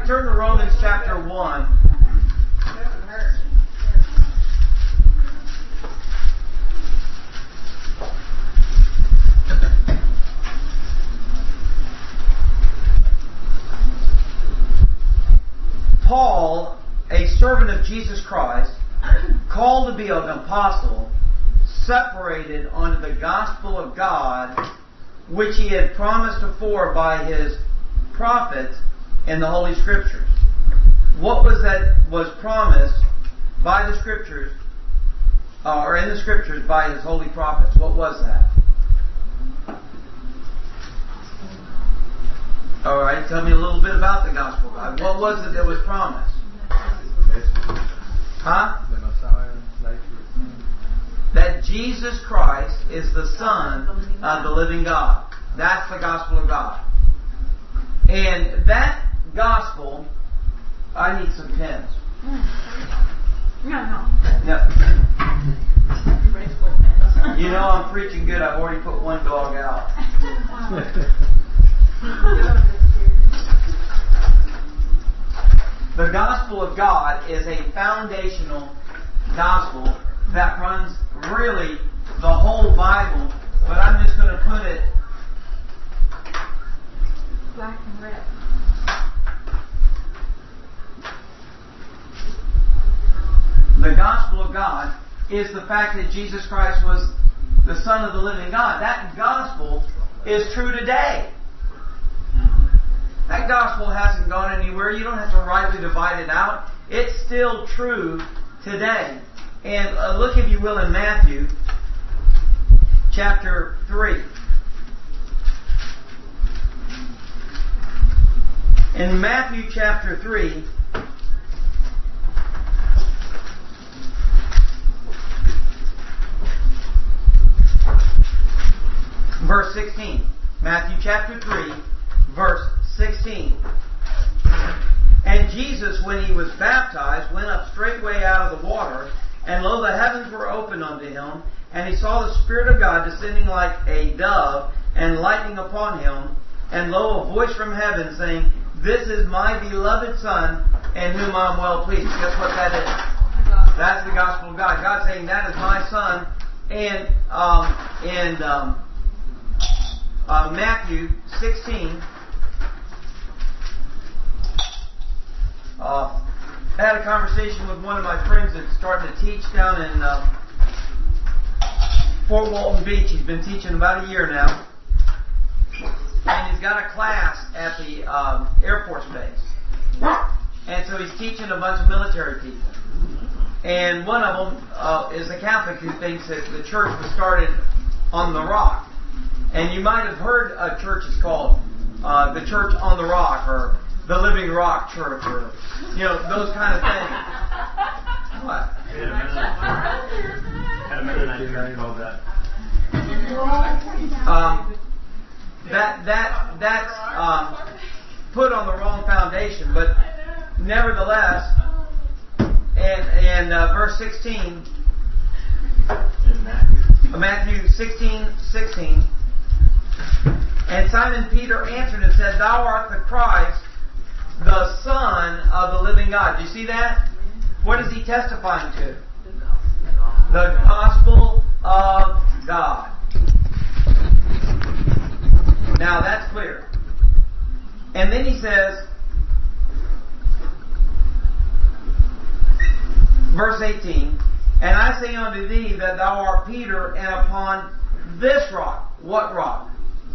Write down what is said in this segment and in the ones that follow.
turn to Romans chapter 1. Paul, a servant of Jesus Christ, called to be an apostle, separated unto the gospel of God, which he had promised afore by his prophets in the Holy Scriptures. What was that was promised by the Scriptures, or in the Scriptures by his holy prophets? What was that? All right, tell me a little bit about the gospel of God. What was it that was promised? Huh? The Messiah, that Jesus Christ is the Son of the living God. That's the gospel of God. And that gospel, I need some pens. No. You know I'm preaching good. I've already put one dog out. The gospel of God is a foundational gospel that runs really the whole Bible, but I'm just going to put it Black and red. The gospel of God is the fact that Jesus Christ was the Son of the living God. That gospel is true today. That gospel hasn't gone anywhere. You don't have to rightly divide it out. It's still true today. And look, if you will, in Matthew chapter 3. In Matthew chapter 3, verse 16. Matthew chapter 3, verse 16. And Jesus, when he was baptized, went up straightway out of the water, and lo, the heavens were opened unto him, and he saw the Spirit of God descending like a dove, and lighting upon him, and lo, a voice from heaven saying, This is my beloved Son, in whom I am well pleased. Guess what that is? That's the gospel of God. God saying, that is my Son. And in Matthew 16, I had a conversation with one of my friends that's starting to teach down in Fort Walton Beach. He's been teaching about a year now. And he's got a class at the Air Force Base. And so he's teaching a bunch of military people. And one of them is a Catholic who thinks that the church was started on the rock. And you might have heard a church is called the Church on the Rock, or the Living Rock Church, or, you know, those kind of things. What? Had a Mennonite church called that. That's put on the wrong foundation, but nevertheless, and verse 16, In Matthew 16:16, and Simon Peter answered and said, Thou art the Christ, the Son of the living God. Do you see that? What is he testifying to? The gospel of God. Now that's clear. And then he says, verse 18, And I say unto thee that thou art Peter, and upon this rock. What rock?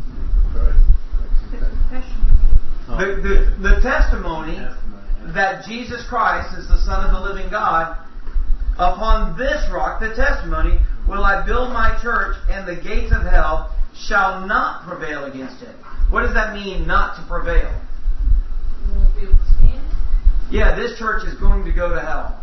The testimony that Jesus Christ is the Son of the living God. Upon this rock, the testimony, will I build my church, and the gates of hell shall not prevail against it. What does that mean, not to prevail? You won't be able to stand? Yeah, this church is going to go to hell.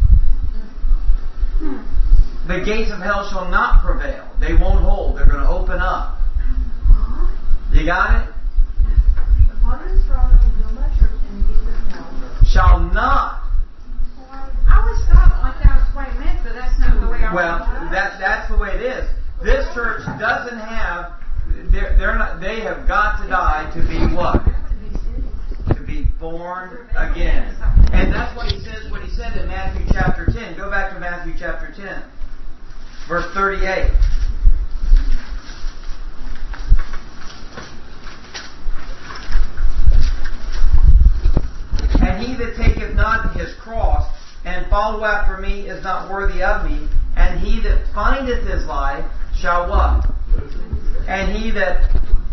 The gates of hell shall not prevail. They won't hold. They're going to open up. You got it? Upon this rock I will build my church, and the gates of hell Shall not. I always thought like that was what it meant, but that's not the way I Well, that's the way it is. This church doesn't have. They're not. They have got to die to be what? To be born again. And that's what he says, what he said in Matthew chapter 10. Go back to Matthew chapter 10, verse 38. And he that taketh not his cross and follow after me is not worthy of me. And he that findeth his life shall what? And he that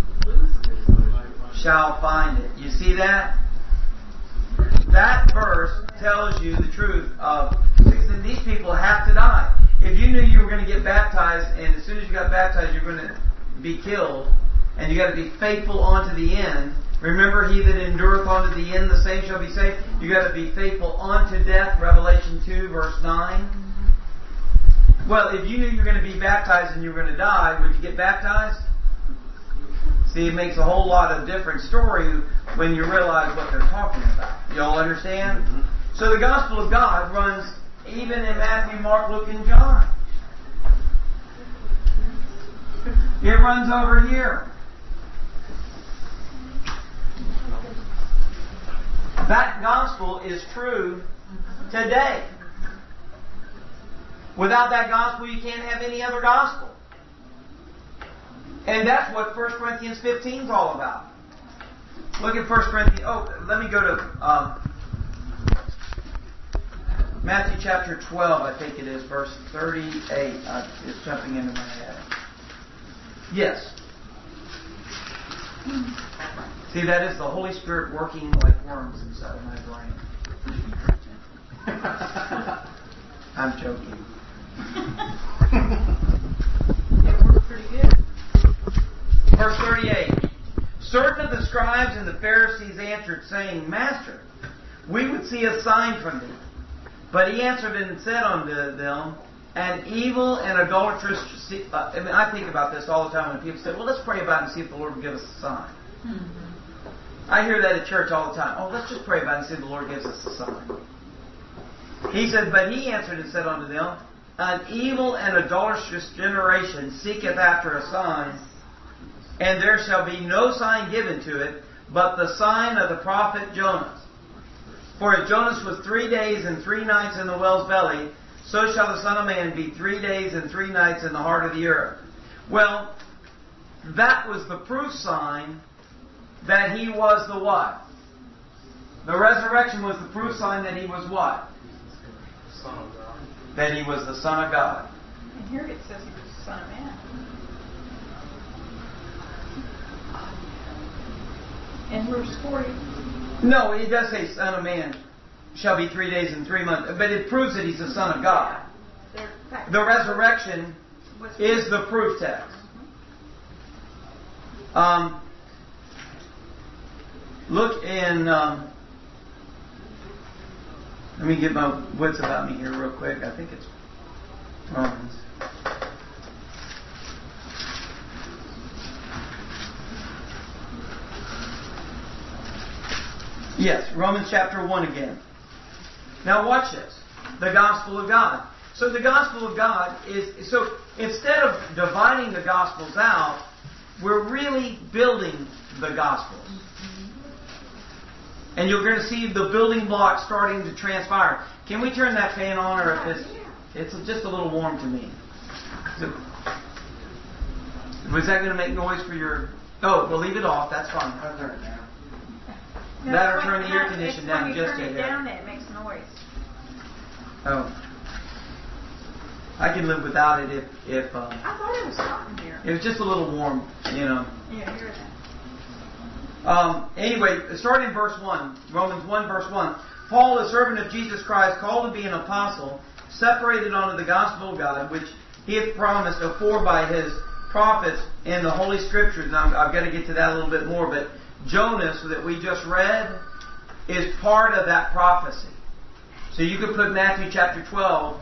shall find it. You see that? That verse tells you the truth of these people have to die. If you knew you were going to get baptized, and as soon as you got baptized you're going to be killed, and you got to be faithful unto the end. Remember, he that endureth unto the end, the same shall be saved. You got to be faithful unto death. Revelation 2, verse 9. Well, if you knew you were going to be baptized and you were going to die, would you get baptized? See, it makes a whole lot of different story when you realize what they're talking about. You all understand? Mm-hmm. So the gospel of God runs even in Matthew, Mark, Luke, and John. It runs over here. That gospel is true today. Without that gospel, you can't have any other gospel. And that's what 1 Corinthians 15 is all about. Look at 1 Corinthians. Let me go to Matthew chapter 12, I think it is, verse 38. It's jumping into my head. Yes. See, that is the Holy Spirit working like worms inside of my brain. I'm joking. It worked pretty good. Verse 38. Certain of the scribes and the Pharisees answered, saying, Master, we would see a sign from thee. But he answered and said unto them, an evil and adulterous... I think about this all the time when people say, well, let's pray about it and see if the Lord will give us a sign. Mm-hmm. I hear that at church all the time. Oh, let's just pray about it and see if the Lord gives us a sign. He said, but he answered and said unto them, an evil and adulterous generation seeketh after a sign, and there shall be no sign given to it, but the sign of the prophet Jonas. For if Jonas was 3 days and 3 nights in the whale's belly, so shall the Son of Man be 3 days and 3 nights in the heart of the earth. Well, that was the proof sign that he was the what? The resurrection was the proof sign that he was what? Son of God. That he was the Son of God. And here it says he was the Son of Man. In verse 40. No, it does say Son of Man shall be 3 days and 3 months. But it proves that he's the Son of God. The resurrection is the proof text. Look in... let me get my wits about me here real quick. I think it's Romans. Yes, Romans chapter 1 again. Now watch this. The gospel of God. So the gospel of God is... So instead of dividing the gospels out, we're really building the gospels. And you're going to see the building blocks starting to transpire. Can we turn that fan on, or if it's just a little warm to me? Was that going to make noise for your... Oh, we'll leave it off. That's fine. I'll turn it down. That or turn the air conditioning down just a hair. When you turn it down, it makes noise. Oh. I can live without it if I thought it was hot in here. it was just a little warm, you know. Yeah, I hear that. Anyway, starting in verse 1, Romans 1 verse 1. Paul, a servant of Jesus Christ, called to be an apostle, separated unto the gospel of God, which he hath promised afore by his prophets in the Holy Scriptures. And I've got to get to that a little bit more, but Jonas, that we just read, is part of that prophecy. So you could put Matthew chapter 12,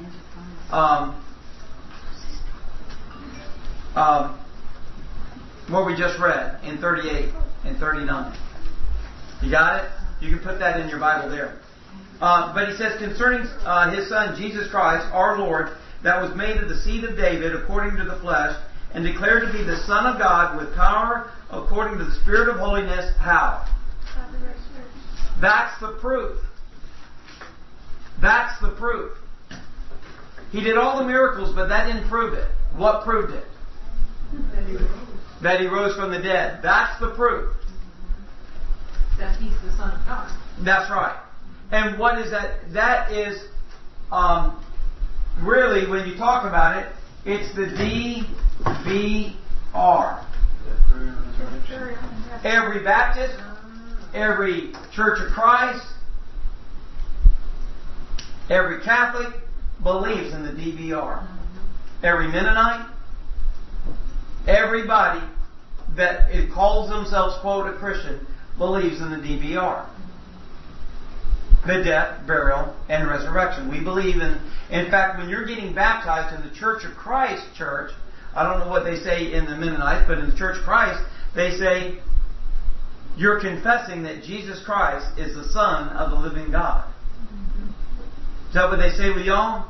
what we just read, in 38 and 39. You got it? You can put that in your Bible there. But he says, concerning his Son, Jesus Christ, our Lord, that was made of the seed of David, according to the flesh, and declared to be the Son of God with power, according to the Spirit of holiness. How? That's the proof. That's the proof. He did all the miracles, but that didn't prove it. What proved it? That He rose from the dead. That's the proof. That He's the Son of God. That's right. And what is that? That is really, when you talk about it, it's the DBR. Every Baptist, every Church of Christ, every Catholic believes in the DBR. Every Mennonite, everybody that it calls themselves, quote, a Christian, believes in the DBR. The death, burial, and resurrection. We believe in fact, when you're getting baptized in the Church of Christ church, I don't know what they say in the Mennonites, but in the Church of Christ, they say, you're confessing that Jesus Christ is the Son of the living God. Is that what they say with y'all?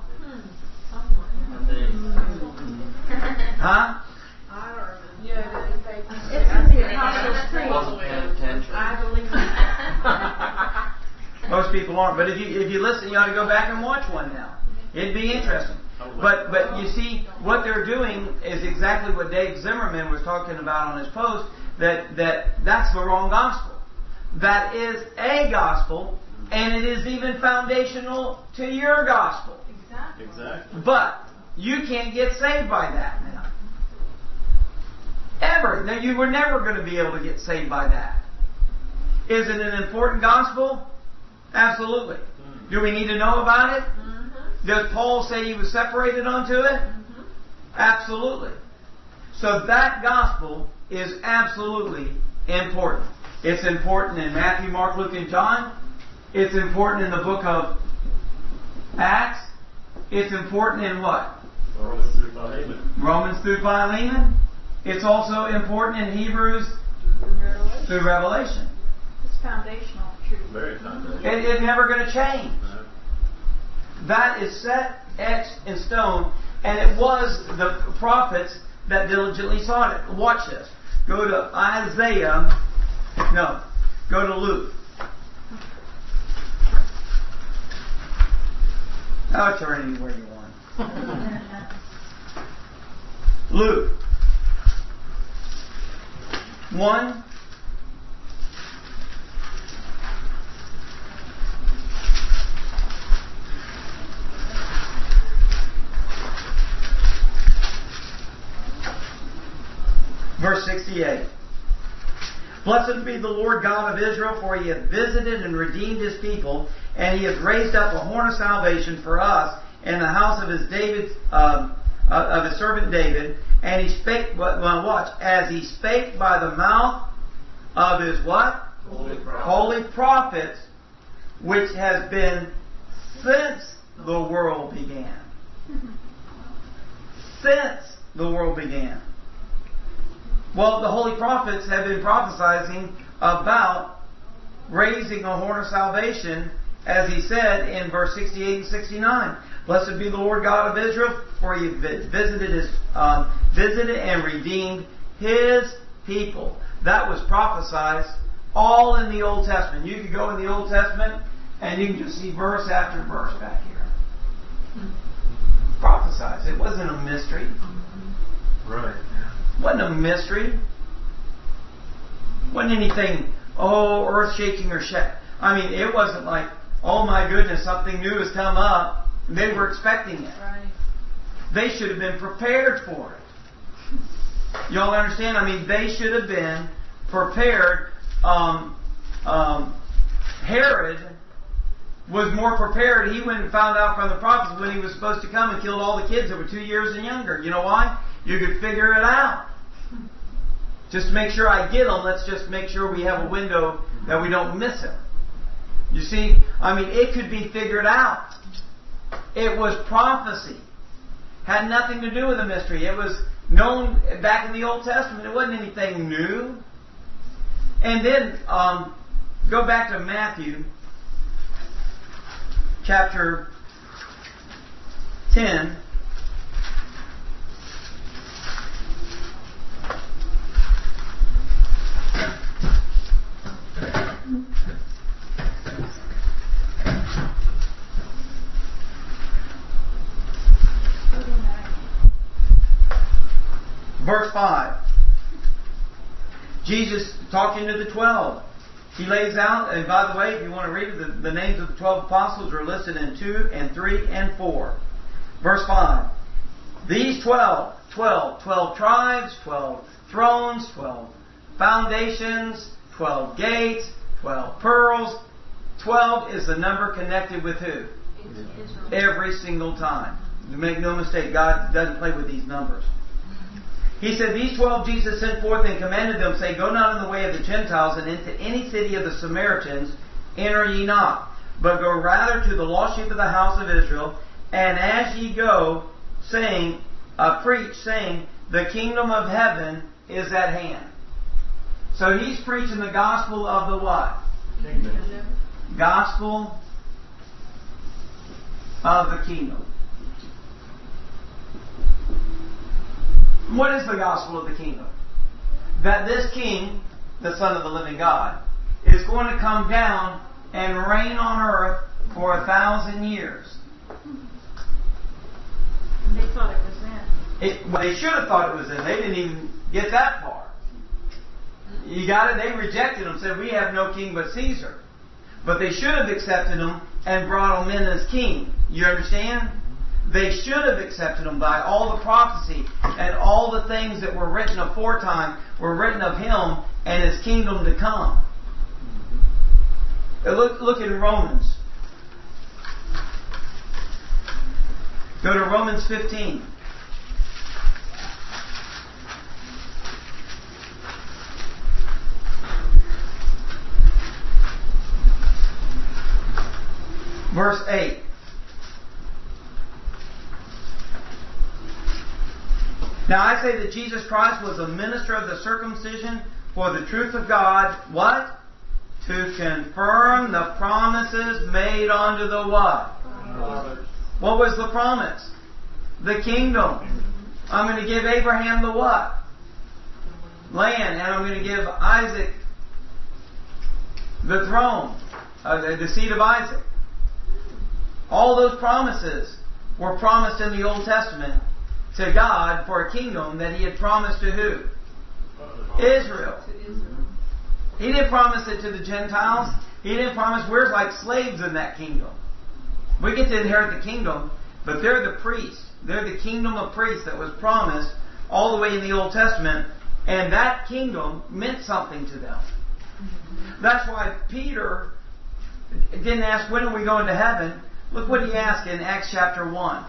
Huh? I it's in the Apostles' Creed. I believe in that. Most people aren't, but if you listen, you ought to go back and watch one now. It'd be interesting. But you see, what they're doing is exactly what Dave Zimmerman was talking about on his post. That's the wrong gospel. That is a gospel, and it is even foundational to your gospel. Exactly. But you can't get saved by that now. Ever. Now, you were never going to be able to get saved by that. Is it an important gospel? Absolutely. Do we need to know about it? Does Paul say he was separated unto it? Absolutely. So that gospel is absolutely important. It's important in Matthew, Mark, Luke, and John. It's important in the book of Acts. It's important in what? Romans through Philemon. It's also important in Hebrews through Revelation. It's foundational truth. Very foundational. It's never going to change. That is set, etched in stone, and it was the prophets that diligently sought it. Watch this. Go to go to Luke. I'll turn anywhere you want. Luke 1. Verse 68. Blessed be the Lord God of Israel, for He hath visited and redeemed His people, and He hath raised up a horn of salvation for us in the house of His servant David. And He spake, watch, as He spake by the mouth of His what? Holy prophets, which has been since the world began. Since the world began. Well, the holy prophets have been prophesying about raising a horn of salvation, as he said in verse 68 and 69. Blessed be the Lord God of Israel, for He visited and redeemed His people. That was prophesied all in the Old Testament. You could go in the Old Testament and you can just see verse after verse back here. Prophesied. It wasn't a mystery. Right. Wasn't a mystery. Wasn't anything, earth shaking or I mean, it wasn't like, oh my goodness, something new has come up. They were expecting it. Right. They should have been prepared for it. Y'all understand? I mean, they should have been prepared. Herod was more prepared. He went and found out from the prophets when he was supposed to come and killed all the kids that were 2 years and younger. You know why? You could figure it out. Just to make sure I get them, let's just make sure we have a window that we don't miss him. You see, I mean, it could be figured out. It was prophecy. Had nothing to do with a mystery. It was known back in the Old Testament. It wasn't anything new. And then, go back to Matthew chapter 10. verse 5. Jesus talking to the 12. He lays out, and by the way, if you want to read it, the names of the 12 apostles are listed in 2 and 3 and 4. Verse 5. These 12 tribes, 12 thrones, 12 foundations, 12 gates, 12 pearls. 12 is the number connected with who? Every single time. You make no mistake, God doesn't play with these numbers. He said, these 12 Jesus sent forth and commanded them, say, go not in the way of the Gentiles, and into any city of the Samaritans enter ye not, but go rather to the lost sheep of the house of Israel, and as ye go, preach, saying, the kingdom of heaven is at hand. So he's preaching the gospel of the what? Kingdom. Gospel of the kingdom. What is the gospel of the kingdom? That this king, the Son of the living God, is going to come down and reign on earth for 1,000 years. And they thought it was then. They should have thought it was then. They didn't even get that far. You got it? They rejected him, said, we have no king but Caesar. But they should have accepted him and brought him in as king. You understand? They should have accepted him by all the prophecy and all the things that were written aforetime were written of him and his kingdom to come. Look in Romans. Go to Romans 15. Verse 8. Now I say that Jesus Christ was a minister of the circumcision for the truth of God. What? To confirm the promises made unto the what? What was the promise? The kingdom. I'm going to give Abraham the what? Land. And I'm going to give Isaac the throne. The seed of Isaac. All those promises were promised in the Old Testament to God for a kingdom that He had promised to who? Israel. He didn't promise it to the Gentiles. He didn't promise we're like slaves in that kingdom. We get to inherit the kingdom, but they're the priests. They're the kingdom of priests that was promised all the way in the Old Testament, and that kingdom meant something to them. That's why Peter didn't ask, when are we going to heaven? Look what he asked in Acts chapter 1.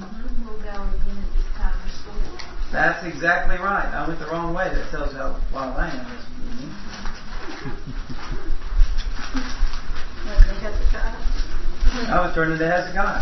That's exactly right. I went the wrong way. That tells how wild I am. I was turning to Hezekiah.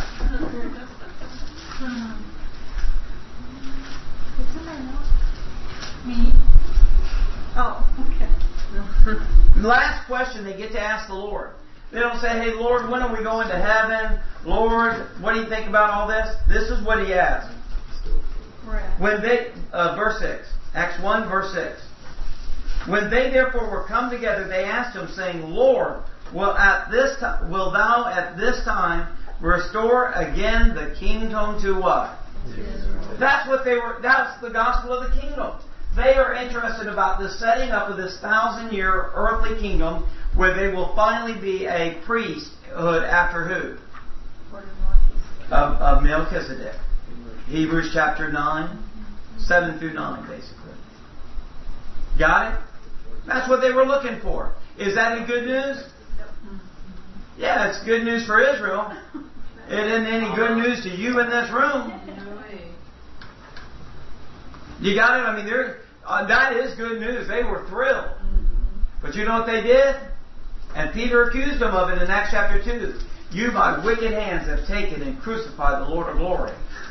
Me? Oh, okay. Last question they get to ask the Lord. They don't say, hey, Lord, when are we going to heaven? Lord, what do you think about all this? This is what he asked. When they, verse 6, Acts 1, verse 6. When they therefore were come together, they asked him, saying, Lord, will thou at this time restore again the kingdom to what? That's what that's the gospel of the kingdom. They are interested about the setting up of this 1,000-year earthly kingdom where they will finally be a priesthood after who? Of Melchizedek. Hebrews chapter 9, 7 through 9, basically. Got it? That's what they were looking for. Is that any good news? Yeah, it's good news for Israel. It isn't any good news to you in this room. You got it? I mean, that is good news. They were thrilled. But you know what they did? And Peter accused them of it in Acts chapter 2. You by wicked hands have taken and crucified the Lord of glory.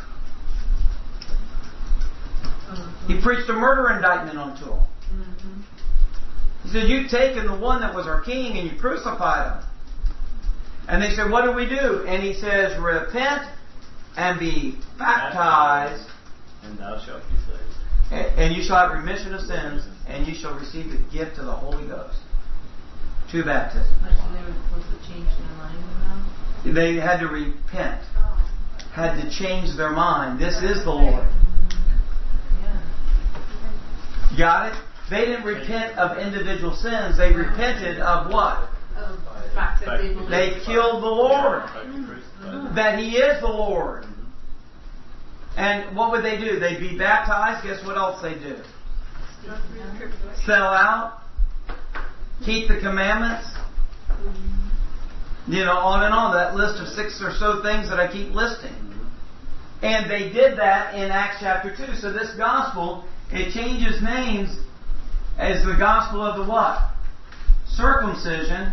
He preached a murder indictment unto them. He said, you've taken the one that was our king and you crucified him. And they said, what do we do? And he says, repent and be baptized. And thou shalt be saved. And you shall have remission of sins, and you shall receive the gift of the Holy Ghost. 2 baptisms. They were supposed to change their mind now? They had to repent. Had to change their mind. This is the Lord. Got it? They didn't repent of individual sins. They repented of what? They killed the Lord. That He is the Lord. And what would they do? They'd be baptized. Guess what else they do? Sell out. Keep the commandments. On and on. That list of 6 or so things that I keep listing. And they did that in Acts chapter 2. So this gospel, it changes names as the gospel of the what? Circumcision.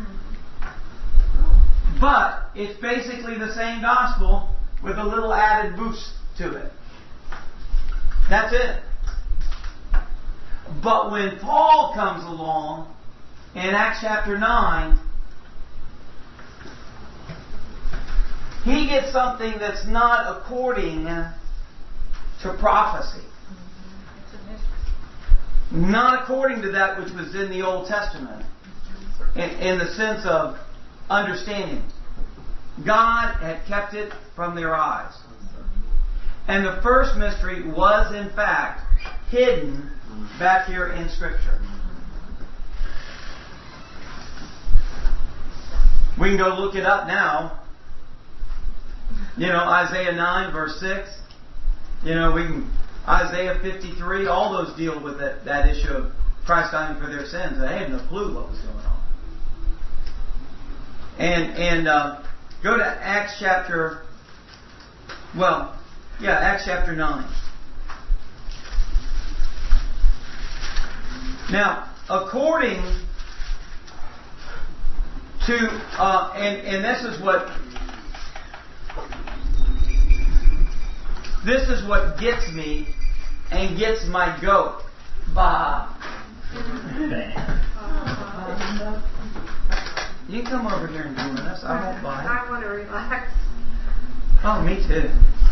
But it's basically the same gospel with a little added boost to it. That's it. But when Paul comes along in Acts chapter 9, he gets something that's not according to prophecy. Not according to that which was in the Old Testament. In the sense of understanding. God had kept it from their eyes. And the first mystery was in fact hidden back here in Scripture. We can go look it up now. Isaiah 9 verse 6. We can Isaiah 53. All those deal with that issue of Christ dying for their sins. They had no clue what was going on. And go to Acts chapter. Acts chapter 9. Now, according to and this is what gets me and gets my goat. Bah. You can come over here and join us. I won't mind. I want to relax. Oh, me too.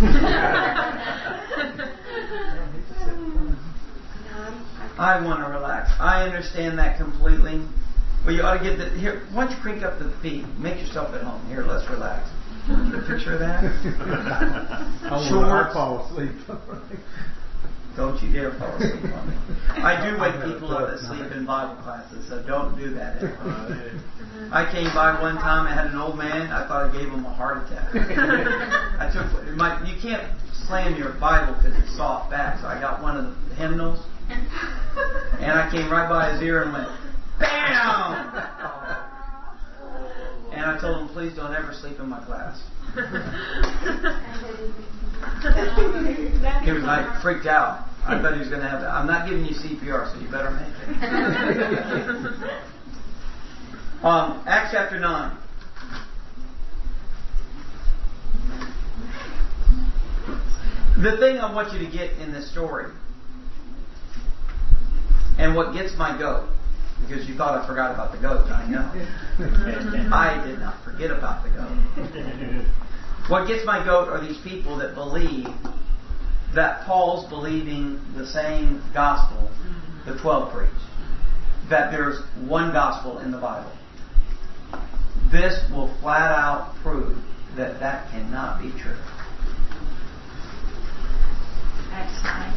I want to relax. I understand that completely. Well, you ought to get here. Why don't you crank up the feet? Make yourself at home. Here, let's relax. Get a picture of that. I'll fall asleep. Don't you dare fall asleep on me. I do wake people up that sleep in Bible classes, so don't do that anymore. I came by one time, I had an old man, I thought I gave him a heart attack. You can't slam your Bible because it's soft back, so I got one of the hymnals, and I came right by his ear and went, BAM! And I told him, please don't ever sleep in my class. He was like freaked out. I bet he was going to have that. I'm not giving you CPR, so you better make it. Acts chapter 9. The thing I want you to get in this story, and what gets my goat, because you thought I forgot about the goat, I know. I did not forget about the goat. What gets my goat are these people that believe that Paul's believing the same gospel the 12 preach. That there's one gospel in the Bible. This will flat out prove that that cannot be true. Acts 9.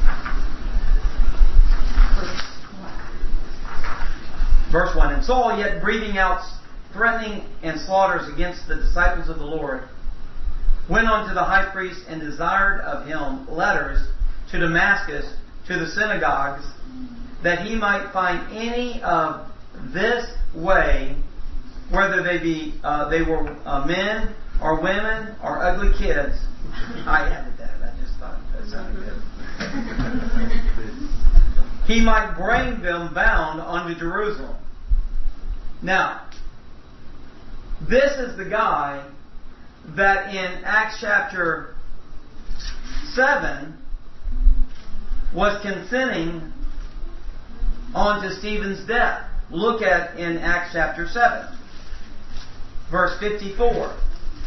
Verse 1. And Saul, yet breathing out threatening and slaughters against the disciples of the Lord, went unto the high priest and desired of him letters to Damascus, to the synagogues, that he might find any of this way, whether they were men or women or ugly kids. I added that. I just thought that sounded good. He might bring them bound unto Jerusalem. Now, this is the guy that in Acts chapter 7 was consenting onto Stephen's death. Look at in Acts chapter 7, verse 54.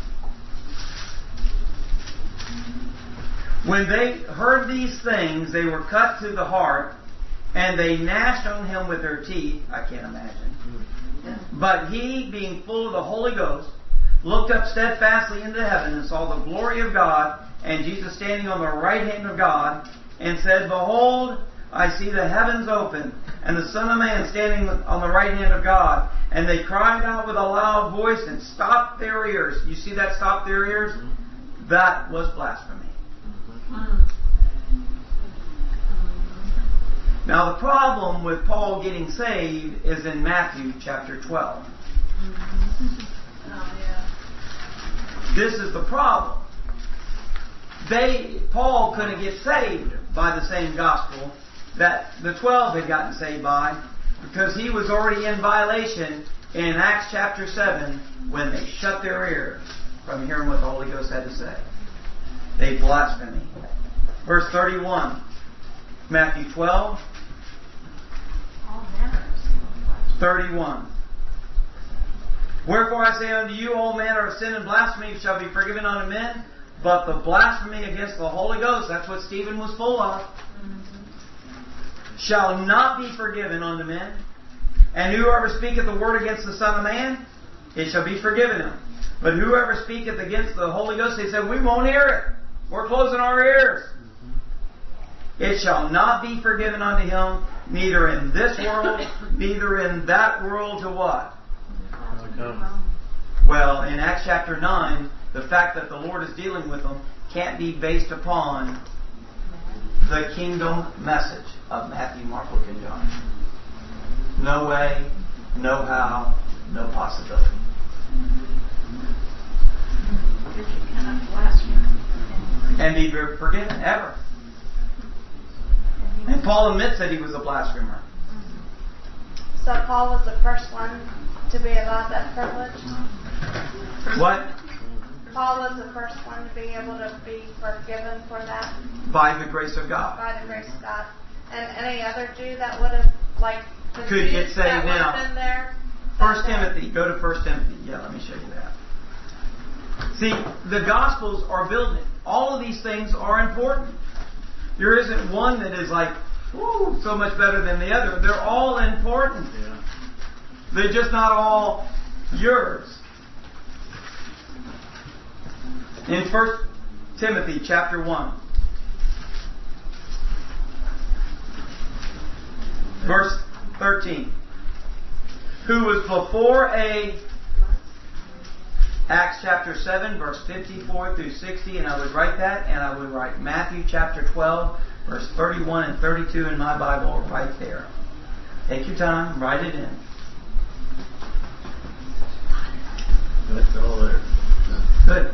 When they heard these things, they were cut to the heart, and they gnashed on him with their teeth. I can't imagine. But he, being full of the Holy Ghost, looked up steadfastly into heaven and saw the glory of God and Jesus standing on the right hand of God, and said, Behold, I see the heavens open, and the Son of Man standing on the right hand of God. And they cried out with a loud voice and stopped their ears. You see that stop their ears? That was blasphemy. Now the problem with Paul getting saved is in Matthew chapter 12. This is the problem. Paul couldn't get saved by the same gospel that the 12 had gotten saved by, because he was already in violation in Acts chapter 7 when they shut their ears from hearing what the Holy Ghost had to say. They blasphemed. Verse 31, Matthew 12, 31. Wherefore I say unto you, all manner of sin and blasphemy shall be forgiven unto men, but the blasphemy against the Holy Ghost, that's what Stephen was full of, shall not be forgiven unto men. And whoever speaketh the word against the Son of Man, it shall be forgiven him. But whoever speaketh against the Holy Ghost, they said, we won't hear it. We're closing our ears. It shall not be forgiven unto him, neither in this world, neither in that world to what? Well, in Acts chapter 9, the fact that the Lord is dealing with them can't be based upon the kingdom message of Matthew, Mark, Luke, and John. No way, no how, no possibility. And be forgiven, ever. And Paul admits that he was a blasphemer. So Paul was the first one to be allowed that privilege? What? Paul was the first one to be able to be forgiven for that? By the grace of God. By the grace of God. And any other Jew that would have, like, the could Jews get saved that would now. have been there? 1 Timothy. Go to 1 Timothy. Yeah, let me show you that. See, the Gospels are building. All of these things are important. There isn't one that is like, ooh, so much better than the other. They're all important. Yeah. They're just not all yours. In 1 Timothy chapter 1, verse 13, who was before Acts chapter 7, verse 54 through 60, and I would write that, and I would write Matthew chapter 12, verse 31 and 32 in my Bible right there. Take your time, write it in. That's all there. Good.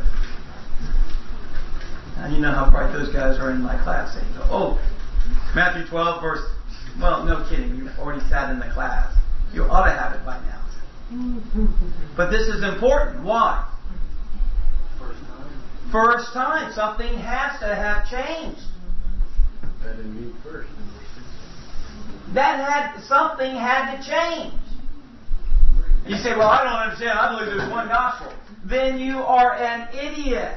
Now you know how bright those guys are in my class. They go, oh, Matthew 12, verse... Well, no kidding. You already sat in the class. You ought to have it by now. But this is important. Why? First time. Something has to have changed. That in me first. Something had to change. You say, well, I don't understand. I believe there's one gospel. Then you are an idiot.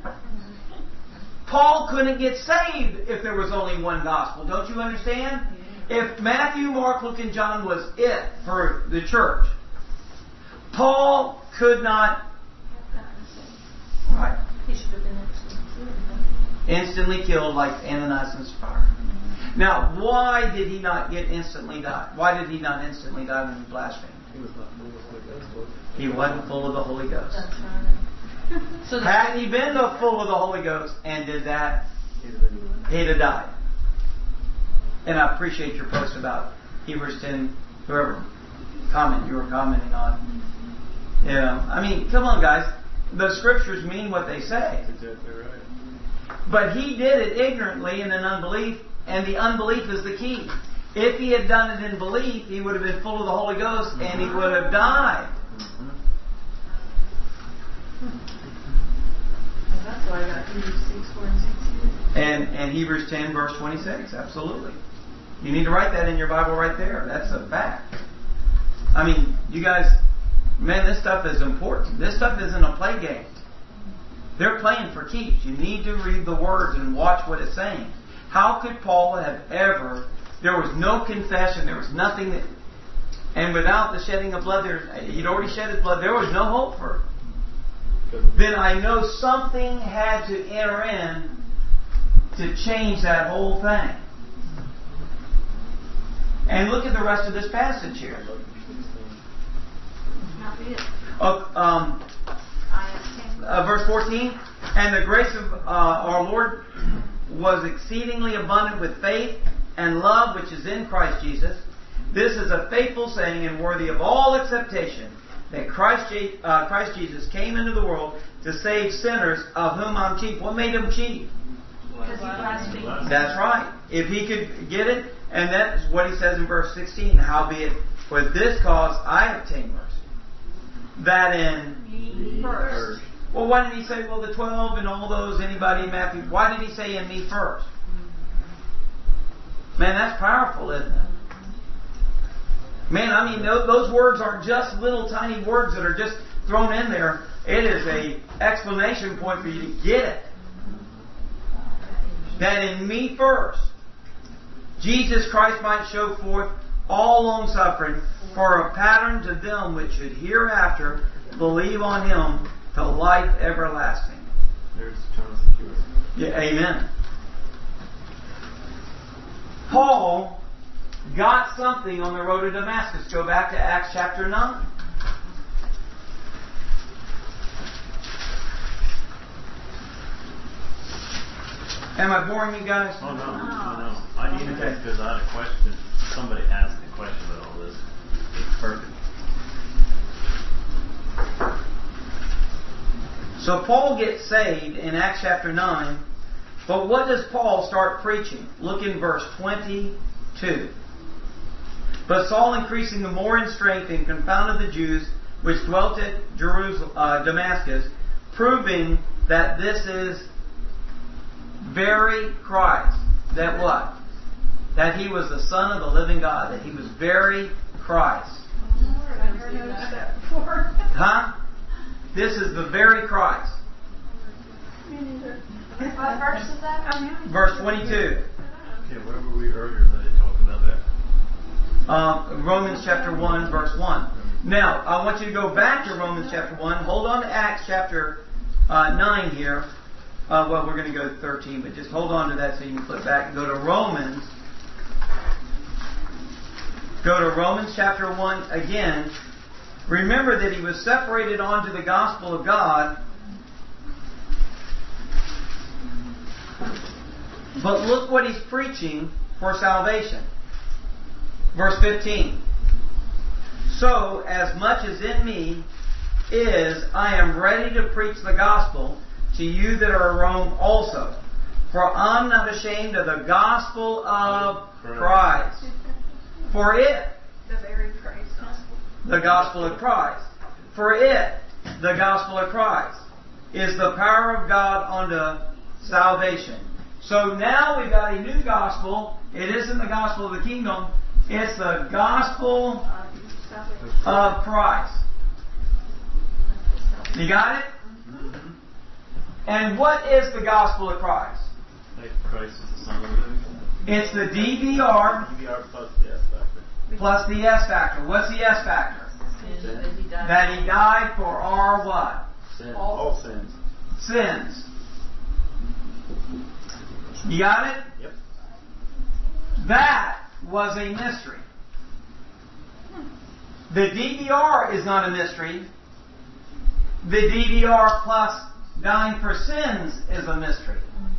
Paul couldn't get saved if there was only one gospel. Don't you understand? If Matthew, Mark, Luke, and John was it for the church, Paul could not. Right. He should have been Instantly killed like Ananias and Sapphira. Now, why did he not instantly die? Why did he not instantly die when he blasphemed? He was not full of the Holy Ghost. He wasn't full of the Holy Ghost. That's right. So Had he been full of the Holy Ghost and did that, he'd have died. And I appreciate your post about Hebrews 10, whoever you were commenting on. You know, I mean, come on, guys. The scriptures mean what they say. That's exactly right. But he did it ignorantly and in unbelief, and the unbelief is the key. If he had done it in belief, he would have been full of the Holy Ghost and he would have died. that's why I got Hebrews 6, 4, and 6. And Hebrews 10, verse 26. Absolutely. You need to write that in your Bible right there. That's a fact. I mean, you guys, man, this stuff is important. This stuff isn't a play game. They're playing for keeps. You need to read the words and watch what it's saying. How could Paul have ever... There was no confession. There was nothing that... And without the shedding of blood, he'd already shed his blood. There was no hope for it. Then I know something had to enter in to change that whole thing. And look at the rest of this passage here. Verse 14. And the grace of our Lord was exceedingly abundant with faith and love which is in Christ Jesus. This is a faithful saying and worthy of all acceptation, that Christ Jesus came into the world to save sinners, of whom I'm chief. What made him chief? Because he blasphemed. That's right. If he could get it, and that's what he says in verse 16, howbeit for this cause I obtained mercy. That in Me first. Well, why did he say, well, the 12 and all those, anybody in Matthew? Why did he say in me first? Man, that's powerful, isn't it? Man, I mean, those words aren't just little tiny words that are just thrown in there. It is a explanation point for you to get it. That in me first, Jesus Christ might show forth all long suffering for a pattern to them which should hereafter believe on him to life everlasting. There's eternal security. Yeah, amen. Paul got something on the road to Damascus. Go back to Acts chapter 9. Am I boring you guys? Oh, no. I needed this because I had a question. Somebody asked a question about all this. It's perfect. So Paul gets saved in Acts chapter 9. But what does Paul start preaching? Look in verse 22. But Saul, increasing the more in strength, and confounded the Jews which dwelt at Damascus, proving that this is very Christ. That what? That he was the Son of the living God. That he was very Christ. I've never noticed that before. Huh? This is the very Christ. What verse is that? Verse 22. Okay, where were we earlier that they talked about that? Romans chapter 1, verse 1. Now, I want you to go back to Romans chapter 1. Hold on to Acts chapter 9 here. Well, we're going to go to 13, but just hold on to that so you can flip back and go to Romans. Go to Romans chapter 1 again. Remember that he was separated onto the gospel of God. But look what he's preaching for salvation. Verse 15. So, as much as in me is, I am ready to preach the gospel to you that are in Rome also. For I'm not ashamed of the gospel of Christ. For it, The very Christ gospel. the gospel of Christ. For it, the gospel of Christ, is the power of God unto salvation. So now we've got a new gospel. It isn't the gospel of the kingdom. It's the gospel of Christ. You got it? Mm-hmm. And what is the gospel of Christ? Like Christ is the Son of the living God. It's the DVR DVR plus the S factor. plus the S factor. What's the S factor? That he died for our what? Sin. All sins. Sins. You got it? Yep. That was a mystery. The DVR is not a mystery. The DVR plus dying for sins is a mystery.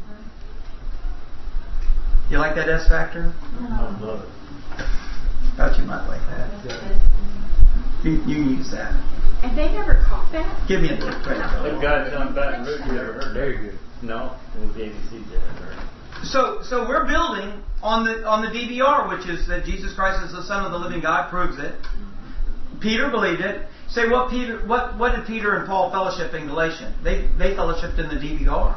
You like that S factor? I love it. Thought you might like that. You can use that. And they never caught that? Give me a little credit. That guy down Baton Rouge, you ever heard Very that? good. No, it was the ABC did it. Right? So we're building on the DVR, which is that Jesus Christ is the Son of the living God, proves it. Peter believed it. Say what did Peter and Paul fellowship in Galatians? They fellowshipped in the DVR.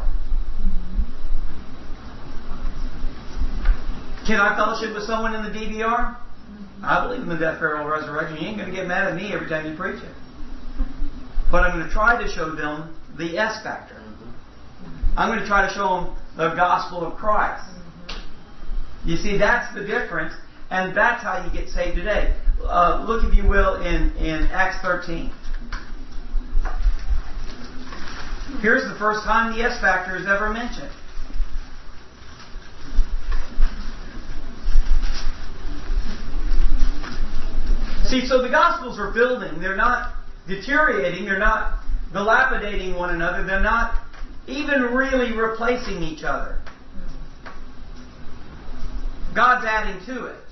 Can I fellowship with someone in the DVR? I believe in the death, burial, resurrection. You ain't going to get mad at me every time you preach it. But I'm going to try to show them the S factor. I'm going to try to show them the gospel of Christ. You see, that's the difference, and that's how you get saved today. Look, if you will, in Acts 13. Here's the first time the S factor is ever mentioned. See, so the Gospels are building. They're not deteriorating. They're not dilapidating one another. They're not even really replacing each other. God's adding to it.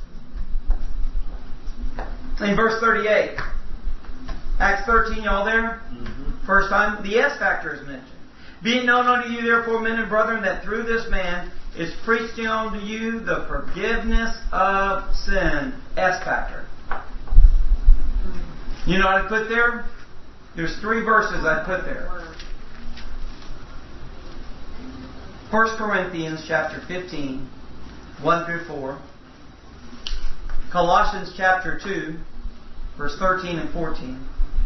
In verse 38, Acts 13, y'all there? Mm-hmm. First time, the S factor is mentioned. Be it known unto you, therefore, men and brethren, that through this man is preached unto you the forgiveness of sin. S factor. You know what I put there? There's 3 verses I put there. 1 Corinthians chapter 15, 1 through 4. Colossians chapter 2, verse 13 and 14.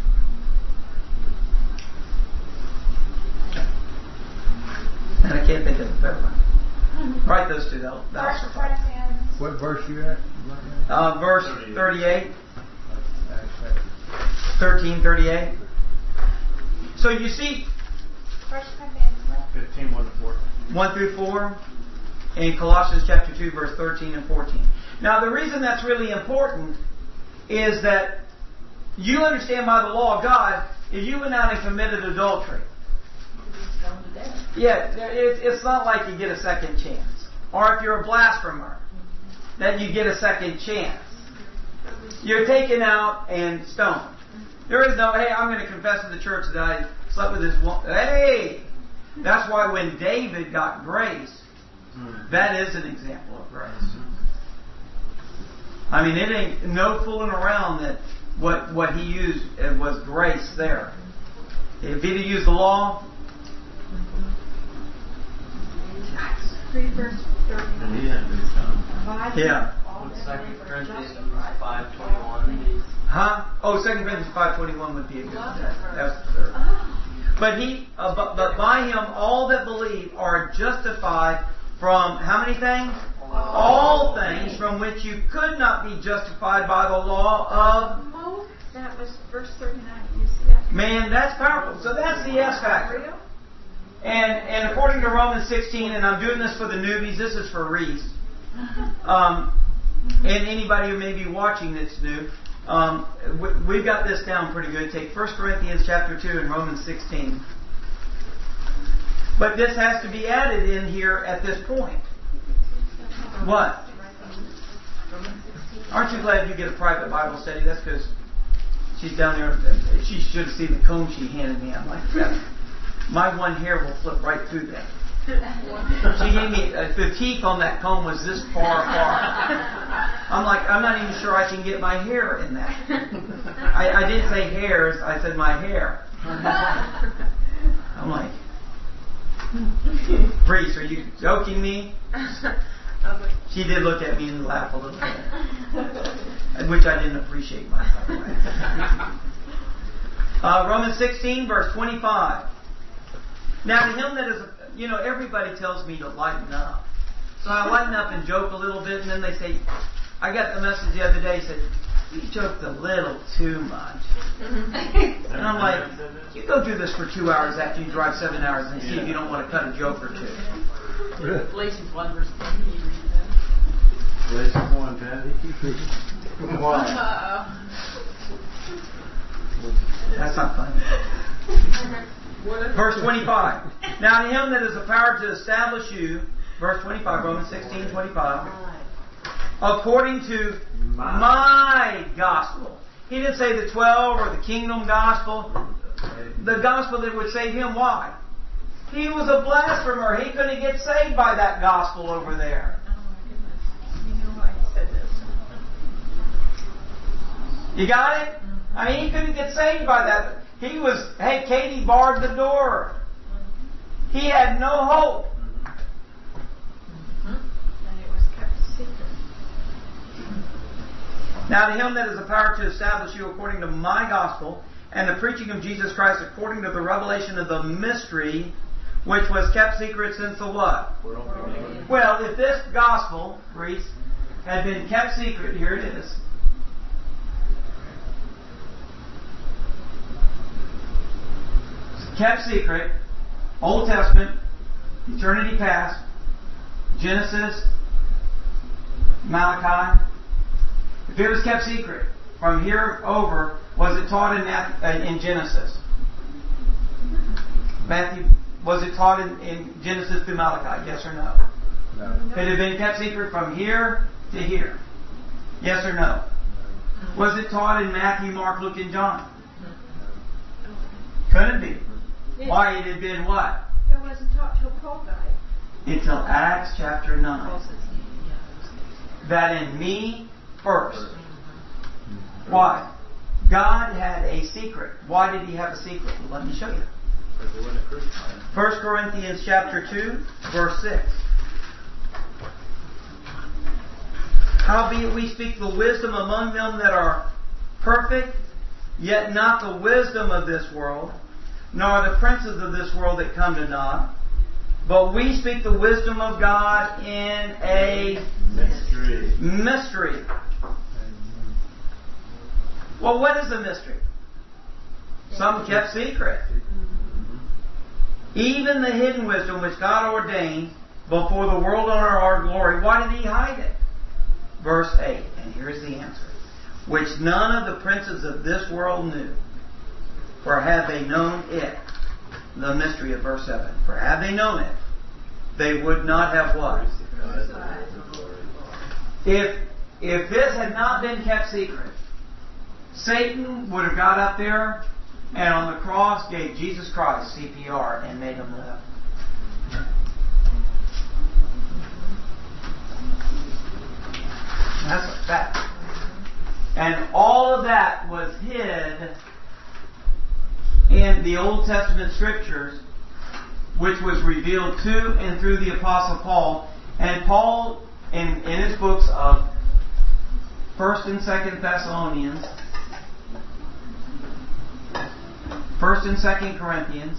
And I can't think of the third one. Write those two. That'll suffice. Corinthians. What verse you at? Verse 38. 13:38. So you see, 1 Corinthians. 15, 1 to 4. 1 through 4, in Colossians chapter 2, verse 13 and 14. Now, the reason that's really important is that you understand by the law of God, if you went out and committed adultery, it's not like you get a second chance. Or if you're a blasphemer, that you get a second chance. You're taken out and stoned. There is no, hey, I'm going to confess to the church that I slept with this woman. Hey! That's why when David got grace, that is an example of grace. I mean, it ain't no fooling around that what he used was grace there. If he'd have used the law, 3 verse 30. And he had been stoned. yeah. What's 2 Corinthians 5:21? Huh? Oh, 2 Corinthians 5:21 would be a good one. That's the third. But by him all that believe are justified from how many things? All things from which you could not be justified by the law of. That was verse 39. You see that? Man, that's powerful. So that's the S factor. And according to Romans 16, and I'm doing this for the newbies, this is for Reese. And anybody who may be watching that's new, we've got this down pretty good. Take 1 Corinthians chapter 2 and Romans 16. But this has to be added in here at this point. What? Aren't you glad you get a private Bible study? That's because she's down there. She should have seen the comb she handed me. I'm like, my one hair will flip right through that. She gave me, the teeth on that comb was this far apart. I'm like, I'm not even sure I can get my hair in that. I didn't say hairs, I said my hair. I'm like, Reese, are you joking me? She did look at me and laugh a little bit, which I didn't appreciate much, by the way. Romans 16, verse 25. Now to him that is, everybody tells me to lighten up. So I lighten up and joke a little bit, and then they say, I got the message the other day, said, you joked a little too much. And I'm like, you go do this for 2 hours after you drive 7 hours and see if you don't want to cut a joke or two. Galatians 1 verse 10. Can you read that? Galatians 1:10. Why? That's not funny. Verse 25. Now to him that is the power to establish you, verse 25, Romans 16:25, according to my gospel. He didn't say the 12 or the kingdom gospel. The gospel that would save him. Why? He was a blasphemer. He couldn't get saved by that gospel over there. Oh my goodness. You know why he said this. You got it? I mean, he couldn't get saved by that. He was, hey, Katie barred the door. He had no hope. And it was kept secret. Now to him that is the power to establish you according to my gospel and the preaching of Jesus Christ according to the revelation of the mystery which was kept secret since the what? Well, if this gospel, Reese, had been kept secret, here it is. Kept secret, Old Testament, eternity past, Genesis, Malachi. If it was kept secret, from here over, was it taught in Genesis? Matthew, was it taught in Genesis through Malachi? Yes or no? No. Could it have been kept secret from here to here? Yes or no? Was it taught in Matthew, Mark, Luke, and John? Couldn't be. Why? It had been what? It wasn't taught till Paul died. Until Acts chapter 9. That in me first. Why? God had a secret. Why did He have a secret? Well, let me show you. 1 Corinthians chapter 2, verse 6. Howbeit we speak the wisdom among them that are perfect, yet not the wisdom of this world, nor the princes of this world that come to naught. But we speak the wisdom of God in a mystery. Well, what is a mystery? Some kept secret. Even the hidden wisdom which God ordained before the world under our glory, why did He hide it? Verse 8, and here's the answer. Which none of the princes of this world knew. For had they known it, the mystery of verse 7, for had they known it, they would not have what? If this had not been kept secret, Satan would have got up there and on the cross gave Jesus Christ CPR and made Him live. That's a fact. And all of that was hid in the Old Testament Scriptures, which was revealed to and through the Apostle Paul. And Paul, in his books of 1st and 2nd Thessalonians, 1st and 2nd Corinthians,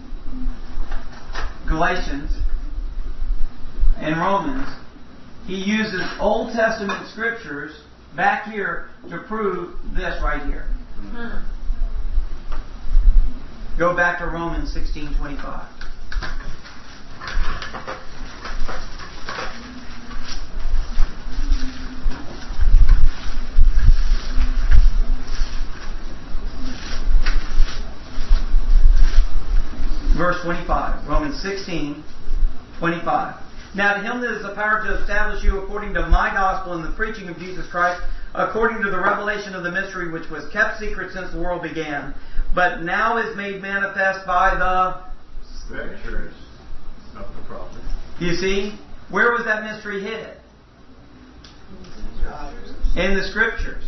Galatians, and Romans, he uses Old Testament Scriptures back here to prove this right here. Go back to Romans 16:25. Verse 25. Romans 16:25. Now to Him that is the power to establish you according to my gospel and the preaching of Jesus Christ, according to the revelation of the mystery which was kept secret since the world began, but now is made manifest by the Scriptures of the prophets. You see? Where was that mystery hidden? In the Scriptures.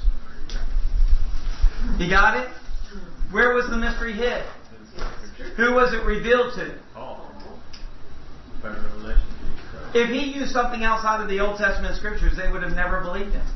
You got it? Where was the mystery hid? Who was it revealed to? Paul. By revelation. If he used something outside of the Old Testament Scriptures, they would have never believed him.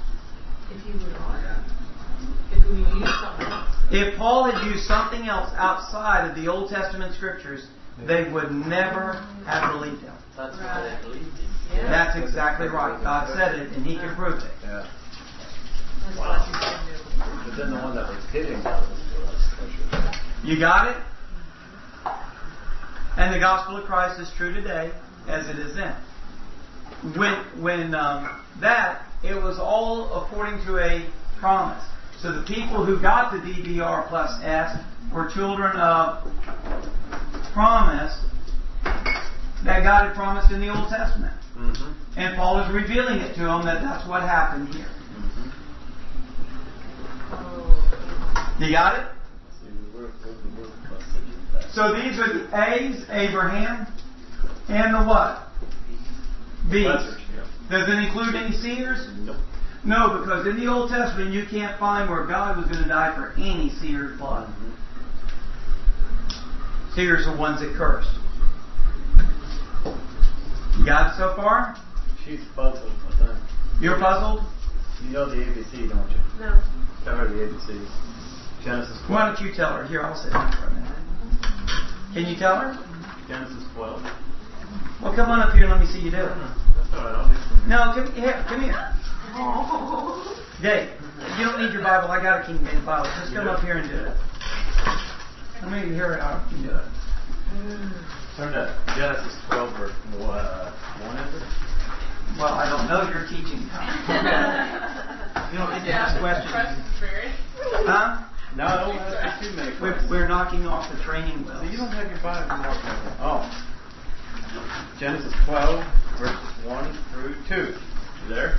If Paul had used something else outside of the Old Testament Scriptures, they would never have believed him. That's why they believed him. That's exactly right. God said it, and He can prove it. Yeah. Wow. But then the one that was hitting that was Scripture. You got it? And the gospel of Christ is true today as it is then. When it was all according to a promise. So the people who got the DBR plus S were children of promise that God had promised in the Old Testament. Mm-hmm. And Paul is revealing it to them that that's what happened here. Mm-hmm. You got it? So these are the A's, Abraham, and the what? B's. Does it include any seers? Nope. No, because in the Old Testament you can't find where God was going to die for any seer's blood. Mm-hmm. Seers are ones that cursed. You got it so far? She's puzzled, I think. You're puzzled? You know the ABC, don't you? No. Tell her the ABCs. Genesis 12. Why don't you tell her? Here, I'll sit down for a minute. Can you tell her? Genesis 12. Well, come on up here and let me see you do it. That's alright, I'll do some. No, come here. Come here. Dave, you don't need your Bible. I got a King James Bible. Just come up here and do it. Let me hear how you can do it. Turn to Genesis 12 verse 1, is it? Well, I don't know your teaching. You don't get to ask questions. Huh? No, I don't have too many questions. We're knocking off the training wheels. So you don't have your Bible marked. Oh. Genesis 12, verses 1 through 2. You there?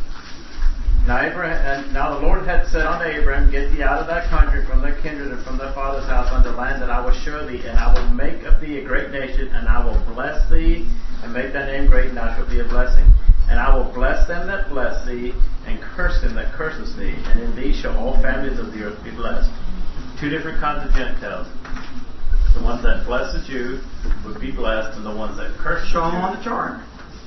Now the Lord had said unto Abraham, Get thee out of thy country, from thy kindred, and from thy father's house, unto the land that I will show thee, and I will make of thee a great nation, and I will bless thee, and make thy name great, and thou shalt be a blessing. And I will bless them that bless thee, and curse him that curses thee, and in thee shall all families of the earth be blessed. Two different kinds of Gentiles. The ones that bless the Jew would be blessed, and the ones that curse Show the them Jew. on the chart.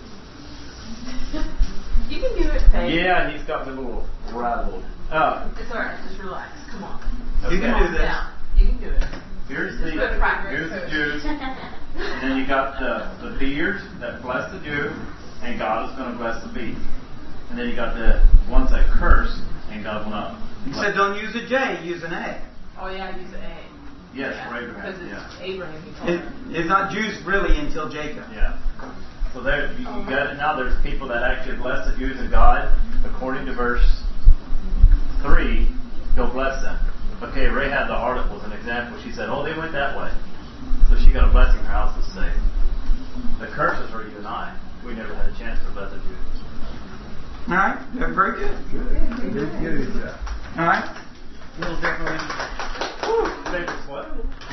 You can do it, Faith. Yeah, he's got me a little rattled. It's alright, just relax. Come on. You can Okay. do this. Down. You can do it. Here's Just go to practice. the Jews, and then you got the beard that bless the Jew, and God is going to bless the beast. And then you got the ones that curse, and God will not. He said don't use a J, use an A. Oh yeah, use the A. Yes, Yeah, for Abraham. because it's Yeah. Abraham he told him. It's not Jews really until Jacob. Yeah. So there, you got it. Now there's people that actually bless the Jews, and God, according to verse 3, He'll bless them. Okay, Rahab the harlot was an example. She said, "Oh, they went that way," so she got a blessing. Her house was saved. The curses were you and I. We never had a chance to bless the Jews. All right, they're very good. Good. All right, a little differently. Favorite sweat.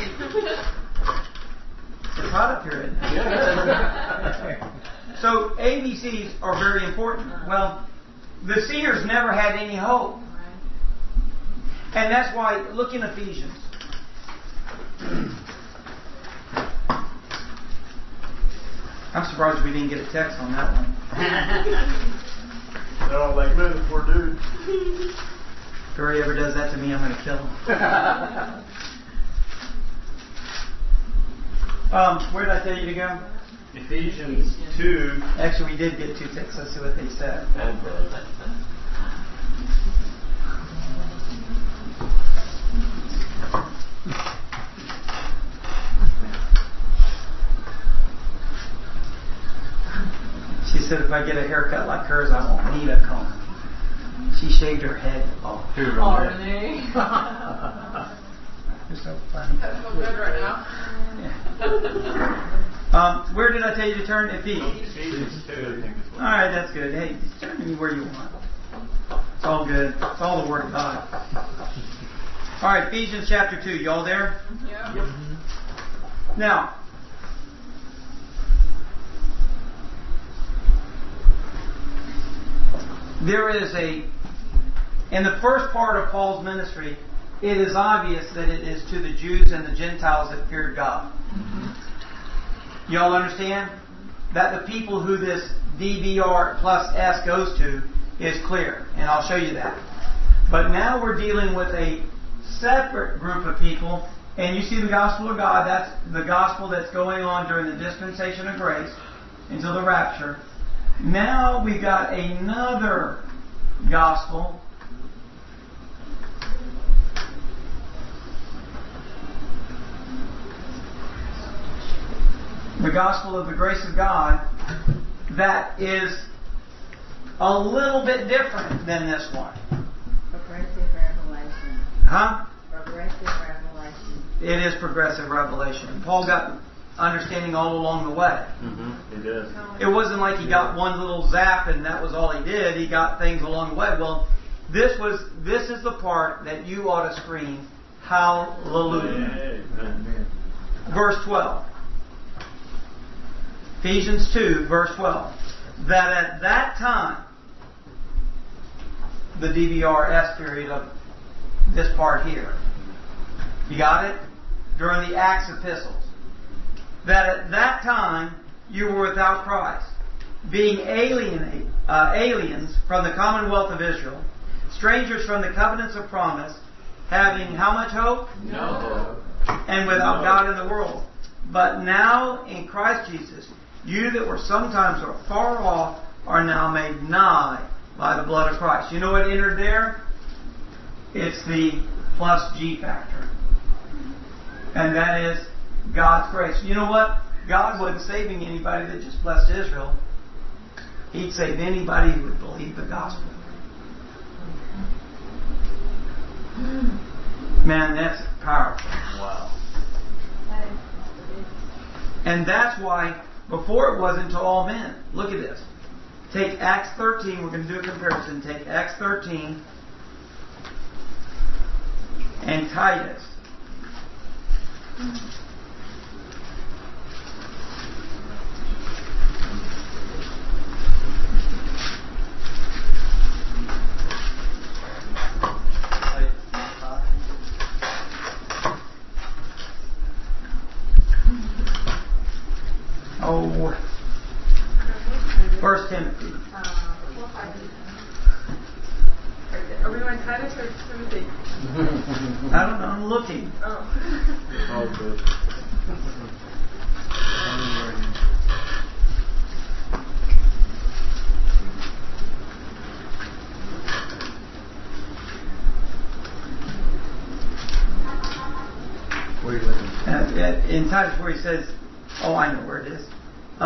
It's hot up here, isn't it? So ABCs are very important. Well, the seers never had any hope. And that's why, look in Ephesians. I'm surprised we didn't get a text on that one. They're all like, "Man, poor dude." If Barry ever does that to me, I'm going to kill him. Where did I tell you to go? Ephesians 2. Actually, we did get two texts. Let's see what they said. She said if I get a haircut like hers, I won't need a comb. She shaved her head off. Oh, really? You're so funny. That feels good right now. Yeah. Where did I tell you to turn? Ephesians. Ephesians 2, I think is what. All right, that's good. Hey, just turn me where you want. It's all good. It's all the Word of God. All right, Ephesians chapter 2. Y'all there? Yep. Now, there is in the first part of Paul's ministry, it is obvious that it is to the Jews and the Gentiles that feared God. Y'all understand? That the people who this DBR plus S goes to is clear. And I'll show you that. But now we're dealing with a separate group of people. And you see the gospel of God. That's the gospel that's going on during the dispensation of grace until the rapture. Now we've got another gospel. The gospel of the grace of God that is a little bit different than this one. Progressive revelation. Huh? Progressive revelation. It is progressive revelation. Paul got understanding all along the way. It is. It wasn't like he got one little zap and that was all he did. He got things along the way. Well, this is the part that you ought to scream, hallelujah. Amen. Verse 12. Ephesians 2, verse 12. That at that time, the DBRS period of this part here. You got it? During the Acts epistles. That at that time you were without Christ, being aliens from the commonwealth of Israel, strangers from the covenants of promise, having how much hope? No. And without God in the world. But now in Christ Jesus, you that were sometimes far off are now made nigh by the blood of Christ. You know what entered there? It's the plus G factor. And that is God's grace. You know what? God wasn't saving anybody that just blessed Israel. He'd save anybody who would believe the gospel. Man, that's powerful. Wow. And that's why before it wasn't to all men. Look at this. Take Acts 13. We're going to do a comparison. Take Acts 13 and Titus. Oh, 1 Timothy. Are we on Titus or Timothy? I don't know. I'm looking. Oh. Oh, good. Where are you looking? In Titus where he says, oh, I know where it is.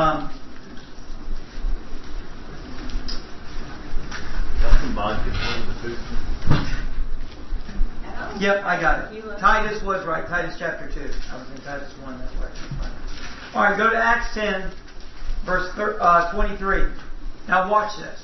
Yep, I got it. Titus was right. Titus chapter 2. I was in Titus 1. That's where I can find it. All right, go to Acts 10, verse 23. Now watch this.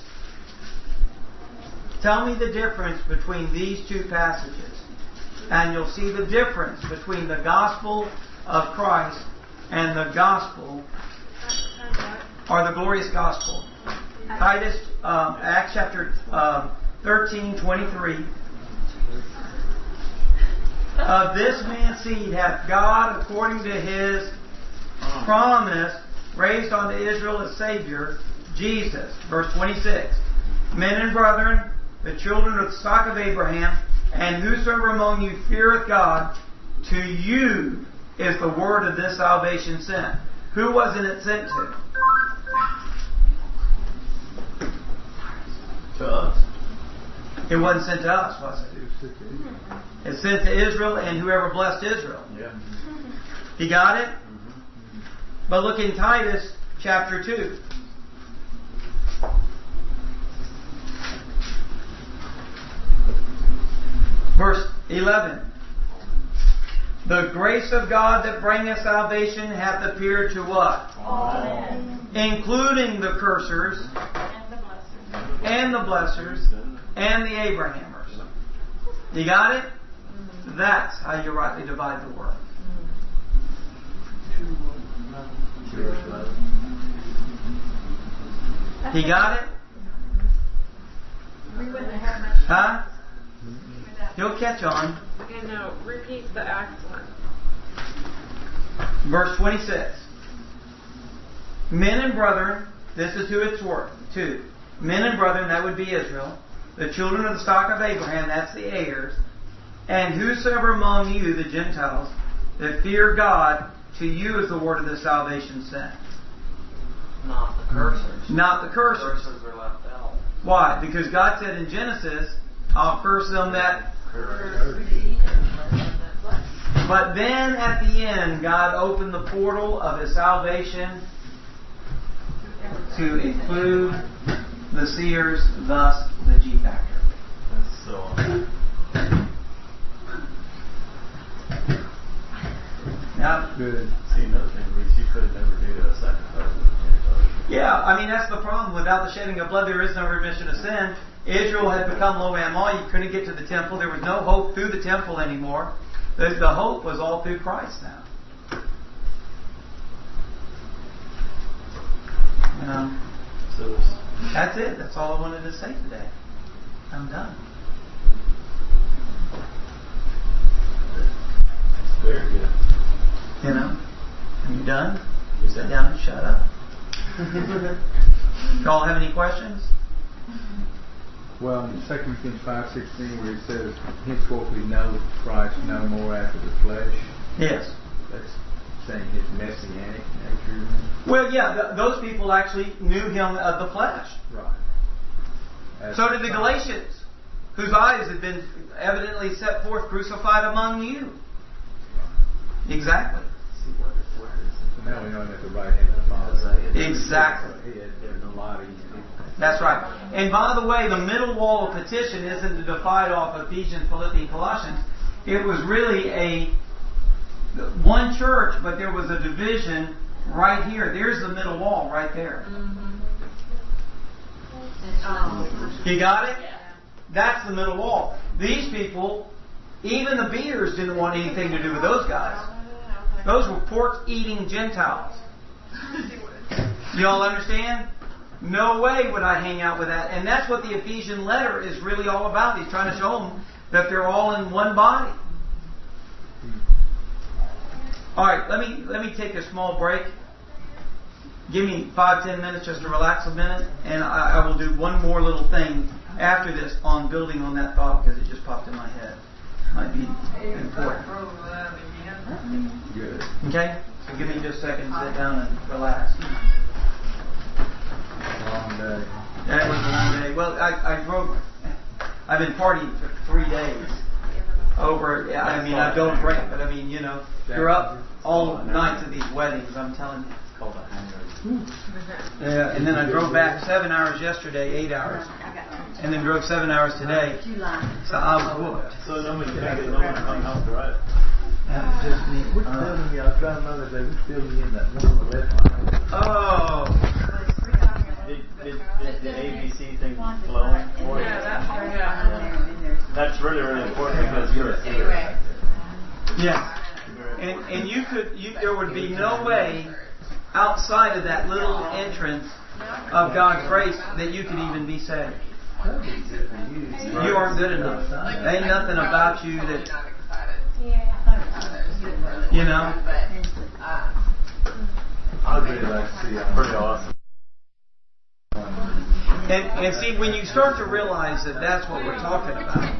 Tell me the difference between these two passages. And you'll see the difference between the gospel of Christ and the gospel, or the glorious gospel. Titus, Acts chapter 13, 23. Of this man's seed hath God, according to His promise, raised unto Israel a Savior, Jesus. Verse 26. Men and brethren, the children of the stock of Abraham, and whosoever among you feareth God, to you is the word of this salvation sent. Who wasn't it sent to? To us. It wasn't sent to us, was it? It's sent to Israel and whoever blessed Israel. Yeah. You got it? But look in Titus chapter 2. Verse 11. The grace of God that bringeth salvation hath appeared to what? All men. Including the cursers, and the blessers, and the Abrahamers. You got it? That's how you rightly divide the word. You got it? We wouldn't have much. Huh? You'll catch on. Okay, now repeat the Acts one. Verse 26. Men and brethren, this is who it's to. Men and brethren, that would be Israel. The children of the stock of Abraham, that's the heirs. And whosoever among you, the Gentiles, that fear God, to you is the word of the salvation sent. Not the cursors. Not the cursors. Cursors are left out. Why? Because God said in Genesis, I'll curse them that... But then at the end, God opened the portal of His salvation to include the seers, thus the G factor. That's so awesome. Now, Good. See, another thing, Reese, you could never do a sacrifice. yeah, I mean, that's the problem. Without the shedding of blood, there is no remission of sin. Israel had become lo ammo. You couldn't get to the temple. There was no hope through the temple anymore. The hope was all through Christ now. So That's it. That's all I wanted to say today. I'm done. very good. You know? Are you done? You sit down and shut up. Y'all have any questions? Well, in 2 Corinthians 5:16, where it says, henceforth we know Christ no more after the flesh. Yes. That's saying His messianic nature. Well, yeah, those people actually knew Him of the flesh. Right. As So did the Galatians, whose eyes had been evidently set forth crucified among you. Exactly. So now we know Him at the right hand of the Father. Exactly. There's a lot of That's right. And by the way, the middle wall of petition isn't to divide off Ephesians, Philippians, Colossians. It was really one church, but there was a division right here. There's the middle wall right there. You got it? That's the middle wall. These people, even the Beaters, didn't want anything to do with those guys. Those were pork-eating Gentiles. You all understand? No way would I hang out with that. And that's what the Ephesian letter is really all about. He's trying to show them that they're all in one body. All right, let me take a small break. Give me 5-10 minutes just to relax a minute, and I will do one more little thing after this on building on that thought because it just popped in my head. Might be important. Good. Okay? So give me just a second to sit down and relax. Long day. That was a long day. Well, I've been partying for 3 days. I don't drink, but you're up all night to these weddings, I'm telling you. It's called a hangover. Yeah, and then I drove back 7 hours yesterday, 8 hours. And then drove 7 hours today. So I was whooped. So nobody can come home to ride. That was just me. We're telling me, I was driving the other day, we're still in that one on the left line. Oh. Is the ABC thing flowing for you? That's really, really important because you're a theater. Yeah. And there would be no way outside of that little entrance of God's grace that you could even be saved. You aren't good enough. There ain't nothing about you that, I'd really like to see it. Pretty awesome. And see, when you start to realize that that's what we're talking about,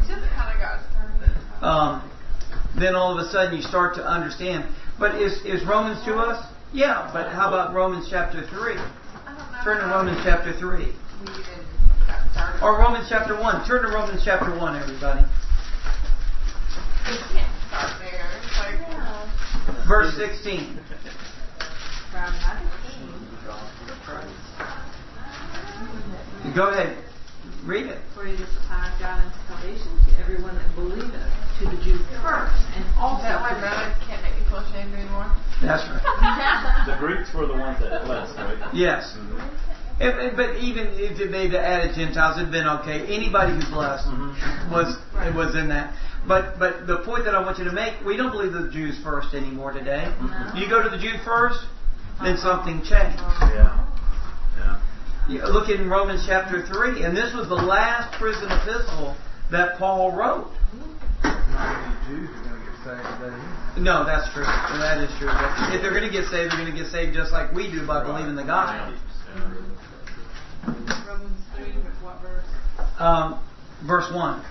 then all of a sudden you start to understand. But is Romans to us? Yeah, but how about Romans chapter 3? Turn to Romans chapter 3. Or Romans chapter 1. Turn to Romans chapter 1, everybody. Verse 16. Go ahead. Read it. For it is the power of God unto salvation to everyone that believeth, to the Jew first, and also That my brother can't make me feel ashamed anymore. That's right. The Greeks were the ones that blessed, right? Yes. But even if they'd added Gentiles, it'd been okay. Anybody who blessed was in that. But the point that I want you to make, we don't believe the Jews first anymore today. You go to the Jew first, then something changed. Yeah. Look in Romans chapter 3, and this was the last prison epistle that Paul wrote. Not many Jews are going to get saved today. No, that's true. That is true. But if they're going to get saved, they're going to get saved just like we do by believing the gospel. Romans 3, what verse? Verse 1.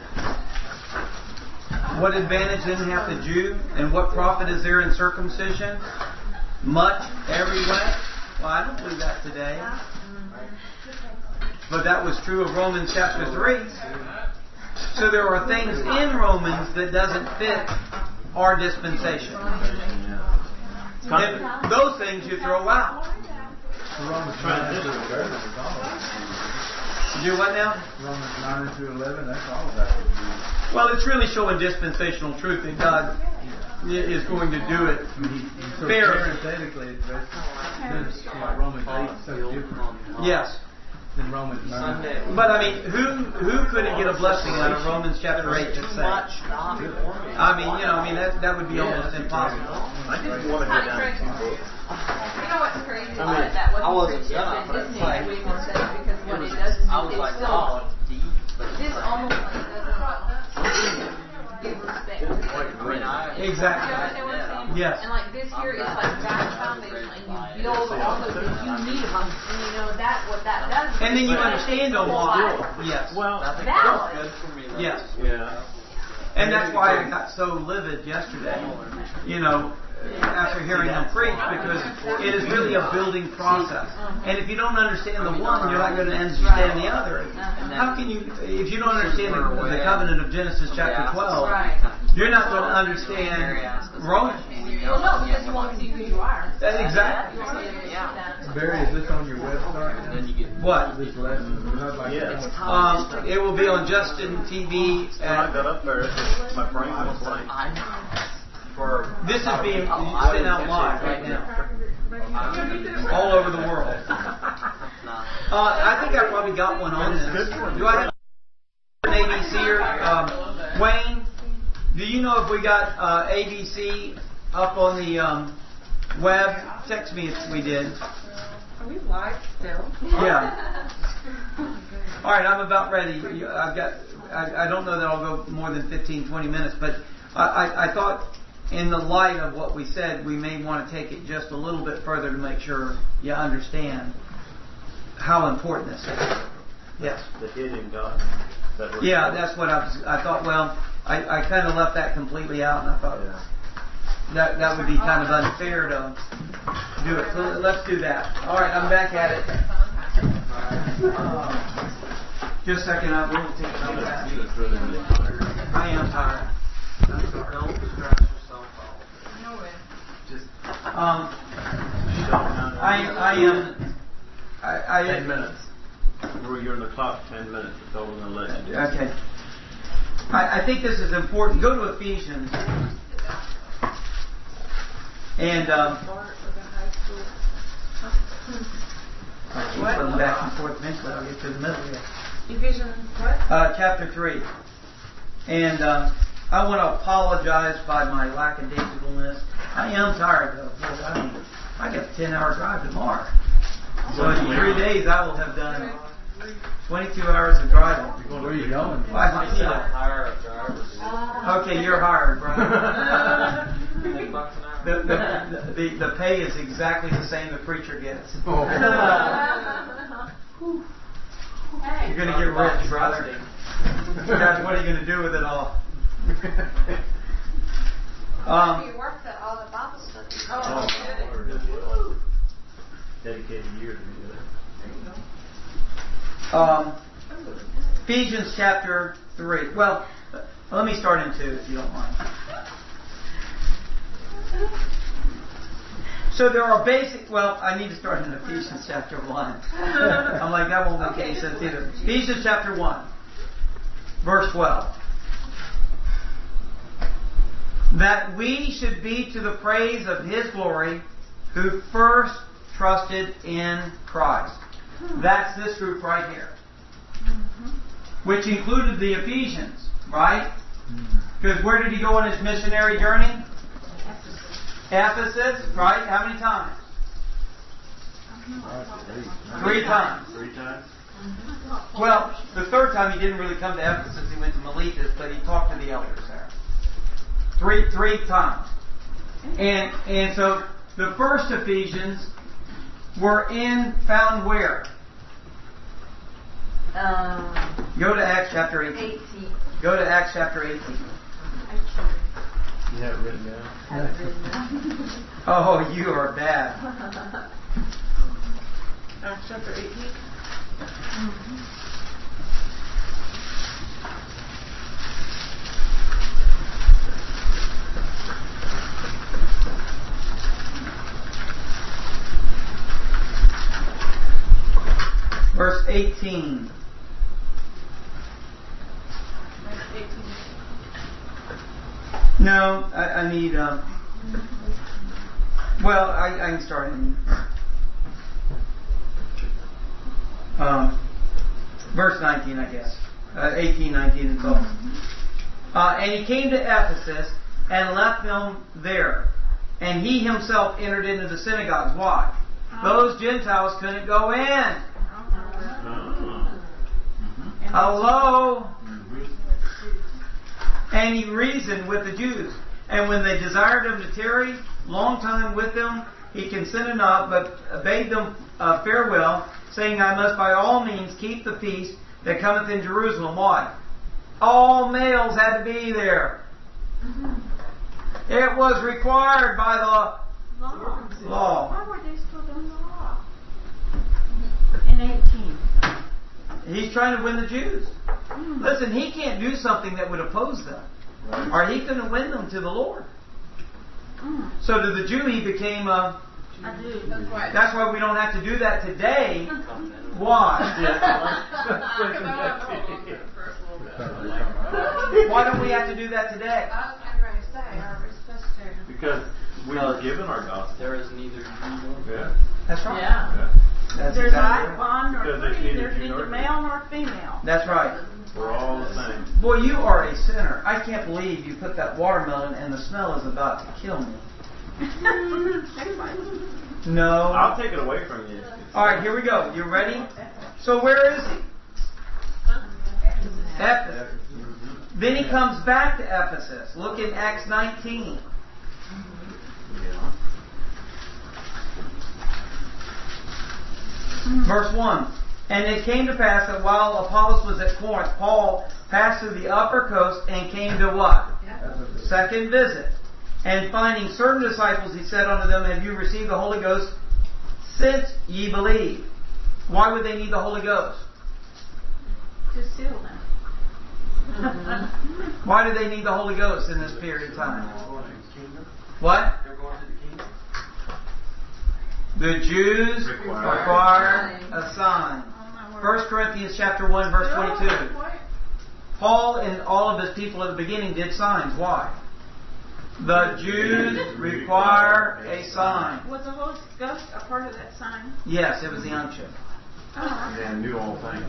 What advantage then hath the Jew, and what profit is there in circumcision? Much every way. Well, I don't believe that today. But that was true of Romans chapter 3. So there are things in Romans that doesn't fit our dispensation. And those things you throw out. Romans 9 through 11 is all of that. Do what now? Romans 9 through 11, that's all of that. Well, it's really showing dispensational truth that God is going to do it So fairly. parenthetically, it's like Romans 8 so different Yes. than Romans 9. But who couldn't get a blessing out of Romans chapter 8 to say? That would be almost impossible. I didn't want to go down to You know what's crazy about that? I wasn't done, but Isn't it's like, it way more sense because what it does is I was it like, still, oh, it's deep. But this almost like doesn't give respect to the Exactly. You know what I'm saying? Yes. And like this here is like God's foundation, and you build all those things you need them, and that what that does. And then you understand them all. Yes. Well, Valid. Good for me. Yes. yeah. And that's why I got so livid yesterday, after hearing them preach, because it is really a building process. And if you don't understand the one, you're not going to understand the other. How can you, if you don't understand the covenant of Genesis chapter 12, you're not going to understand Romans. Well, no, because you won't see who you are. Exactly. Barry, is this on your website? And then you get What? This lesson? I'd like to Yes. know. It will be on Justin TV. When I got up there, my brain was blank. for This is being sent out live right now, all over the world. I think I probably got one on this. Do I have an ABC or Wayne? Do you know if we got ABC up on the web? Text me if we did. Are we live still? Yeah. All right, I'm about ready. I've got. I don't know that I'll go more than 15, 20 minutes, but I thought, in the light of what we said, we may want to take it just a little bit further to make sure you understand how important this is. Yes. The hidden God. Yeah, that's what I thought. Well, I kind of left that completely out, and I thought that would be kind of unfair to do it. So let's do that. All right, I'm back at it. Just a second, I will take some of that. I am tired. I'm sorry. Don't distract yourself. No way. Just I am. 10 minutes. You're in the clock 10 minutes. It's over in the list. Okay. I think this is important. Go to Ephesians. And I keep going back and forth eventually. I'll get to the middle here. Ephesians what? Chapter 3. And I want to apologize by my lackadaisicalness. I am tired though. I got a 10-hour drive tomorrow. So in 3 days I will have done 22 hours of driving. Where are you going? Hire a driver. Okay, you're hired, brother. $10 an hour. The pay is exactly the same the preacher gets. Oh. You're going to get rich, brother. Guys, what are you going to do with it all? You worked at all the Bible studies. Oh, dedicated year to do that. Ephesians chapter 3. Well, let me start in 2 if you don't mind. So there are basic. Well, I need to start in Ephesians chapter 1. I'm like, that won't make any sense either. Ephesians chapter 1, verse 12. That we should be to the praise of His glory, who first trusted in Christ. That's this group right here. Which included the Ephesians, right? Because where did he go on his missionary journey? Ephesus, right? How many times? 3 times. 3 times? Well, the third time he didn't really come to Ephesus. He went to Miletus, but he talked to the elders there. 3 times. And so the first Ephesians were found where? Go to Acts chapter 18. Go to Acts chapter 18. You have it written down? Oh, you are bad. Acts chapter 18. Verse 18. No, I need. Well, I can start in verse 19, I guess. 18, 19, and so. And he came to Ephesus and left them there. And he himself entered into the synagogues. Why? Those Gentiles couldn't go in. Hello? And he reasoned with the Jews. And when they desired him to tarry long time with them, he consented not, but bade them farewell, saying, I must by all means keep the feast that cometh in Jerusalem. Why? All males had to be there. It was required by the law. Why were they still doing the law? In 18. He's trying to win the Jews. Listen, he can't do something that would oppose them. Right. Or he couldn't win them to the Lord. So to the Jew he became a I do. That's why. That's why we don't have to do that today. Why? Why don't we have to do that today? I was going to say, are we supposed to? Because we are given our gospel. There is neither Jew nor Greek. Yeah. That's right. Yeah. That's There's exactly not right. bond nor Because there's free. neither There's Jew nor neither Greek. male nor female. That's right. We're all the same. Boy, you are a sinner. I can't believe you put that watermelon and the smell is about to kill me. Next slide. No. I'll take it away from you. All right, here we go. You ready? So where is he? Ephesus. Then he comes back to Ephesus. Look in Acts 19. Verse 1. And it came to pass that while Apollos was at Corinth, Paul passed through the upper coast and came to what? Second visit. And finding certain disciples, he said unto them, Have you received the Holy Ghost since ye believe? Why would they need the Holy Ghost? To seal them. Why do they need the Holy Ghost in this period of time? What? They're going to the kingdom. The Jews require a sign. 1 Corinthians chapter 1, verse 22. Paul and all of his people at the beginning did signs. Why? The Jews require a sign. Was the Holy Ghost a part of that sign? Yes, it was the unction. And knew all things.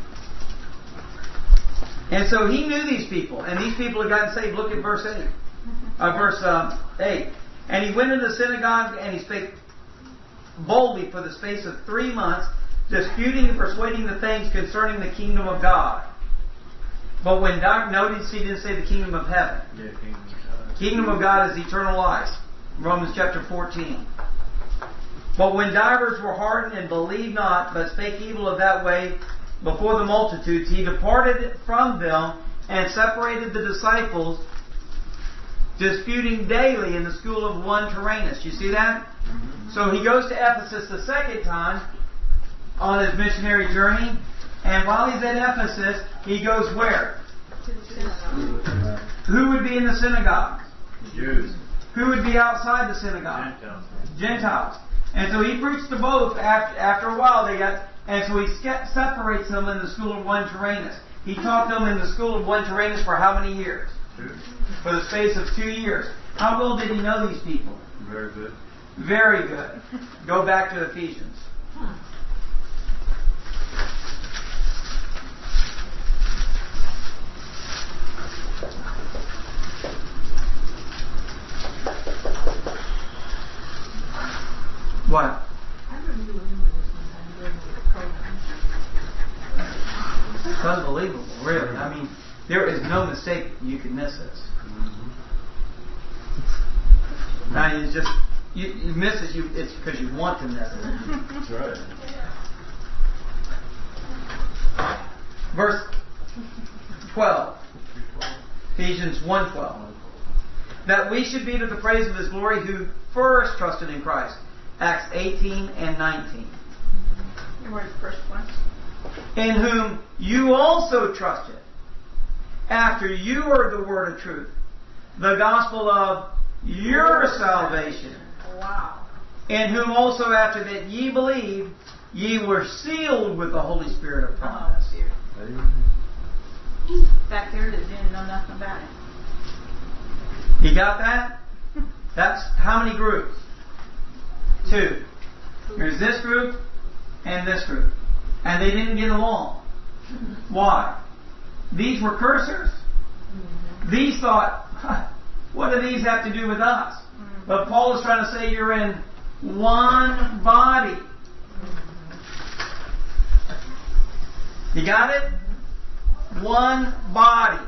And so he knew these people, and these people had gotten saved. Look at verse 8. Verse 8. And he went into the synagogue, and he spake boldly for the space of 3 months, disputing and persuading the things concerning the kingdom of God. But when notice he didn't say the kingdom of heaven. Kingdom of God is eternal life. Romans chapter 14. But when divers were hardened and believed not, but spake evil of that way before the multitudes, he departed from them and separated the disciples, disputing daily in the school of one Tyrannus. You see that? So he goes to Ephesus the second time on his missionary journey, and while he's at Ephesus, he goes where? To the synagogue. Who would be in the synagogue? Jews. Who would be outside the synagogue? Gentiles. Gentiles. And so he preached to both. After a while, and so he separates them in the school of one Tyrannus. He taught them in the school of one Tyrannus for how many years? 2. For the space of 2 years. How well did he know these people? Very good. Very good. Go back to Ephesians. What? I remember this one time during the program. It's unbelievable, really. I mean, there is no mistake you can miss this. I mean, it's just, you miss it, it's because you want to miss it. That's right. Verse 12. Ephesians 1:12. That we should be to the praise of His glory who first trusted in Christ. Acts 18 and 19. Where's the first one? In whom you also trusted, after you heard the word of truth, the gospel of your salvation. Wow. In whom also after that ye believed, ye were sealed with the Holy Spirit of promise. Oh, dear. Back there that didn't know nothing about it. You got that? That's how many groups? 2. There's this group and this group. And they didn't get along. Why? These were cursors. These thought, what do these have to do with us? But Paul is trying to say you're in one body. You got it? One body.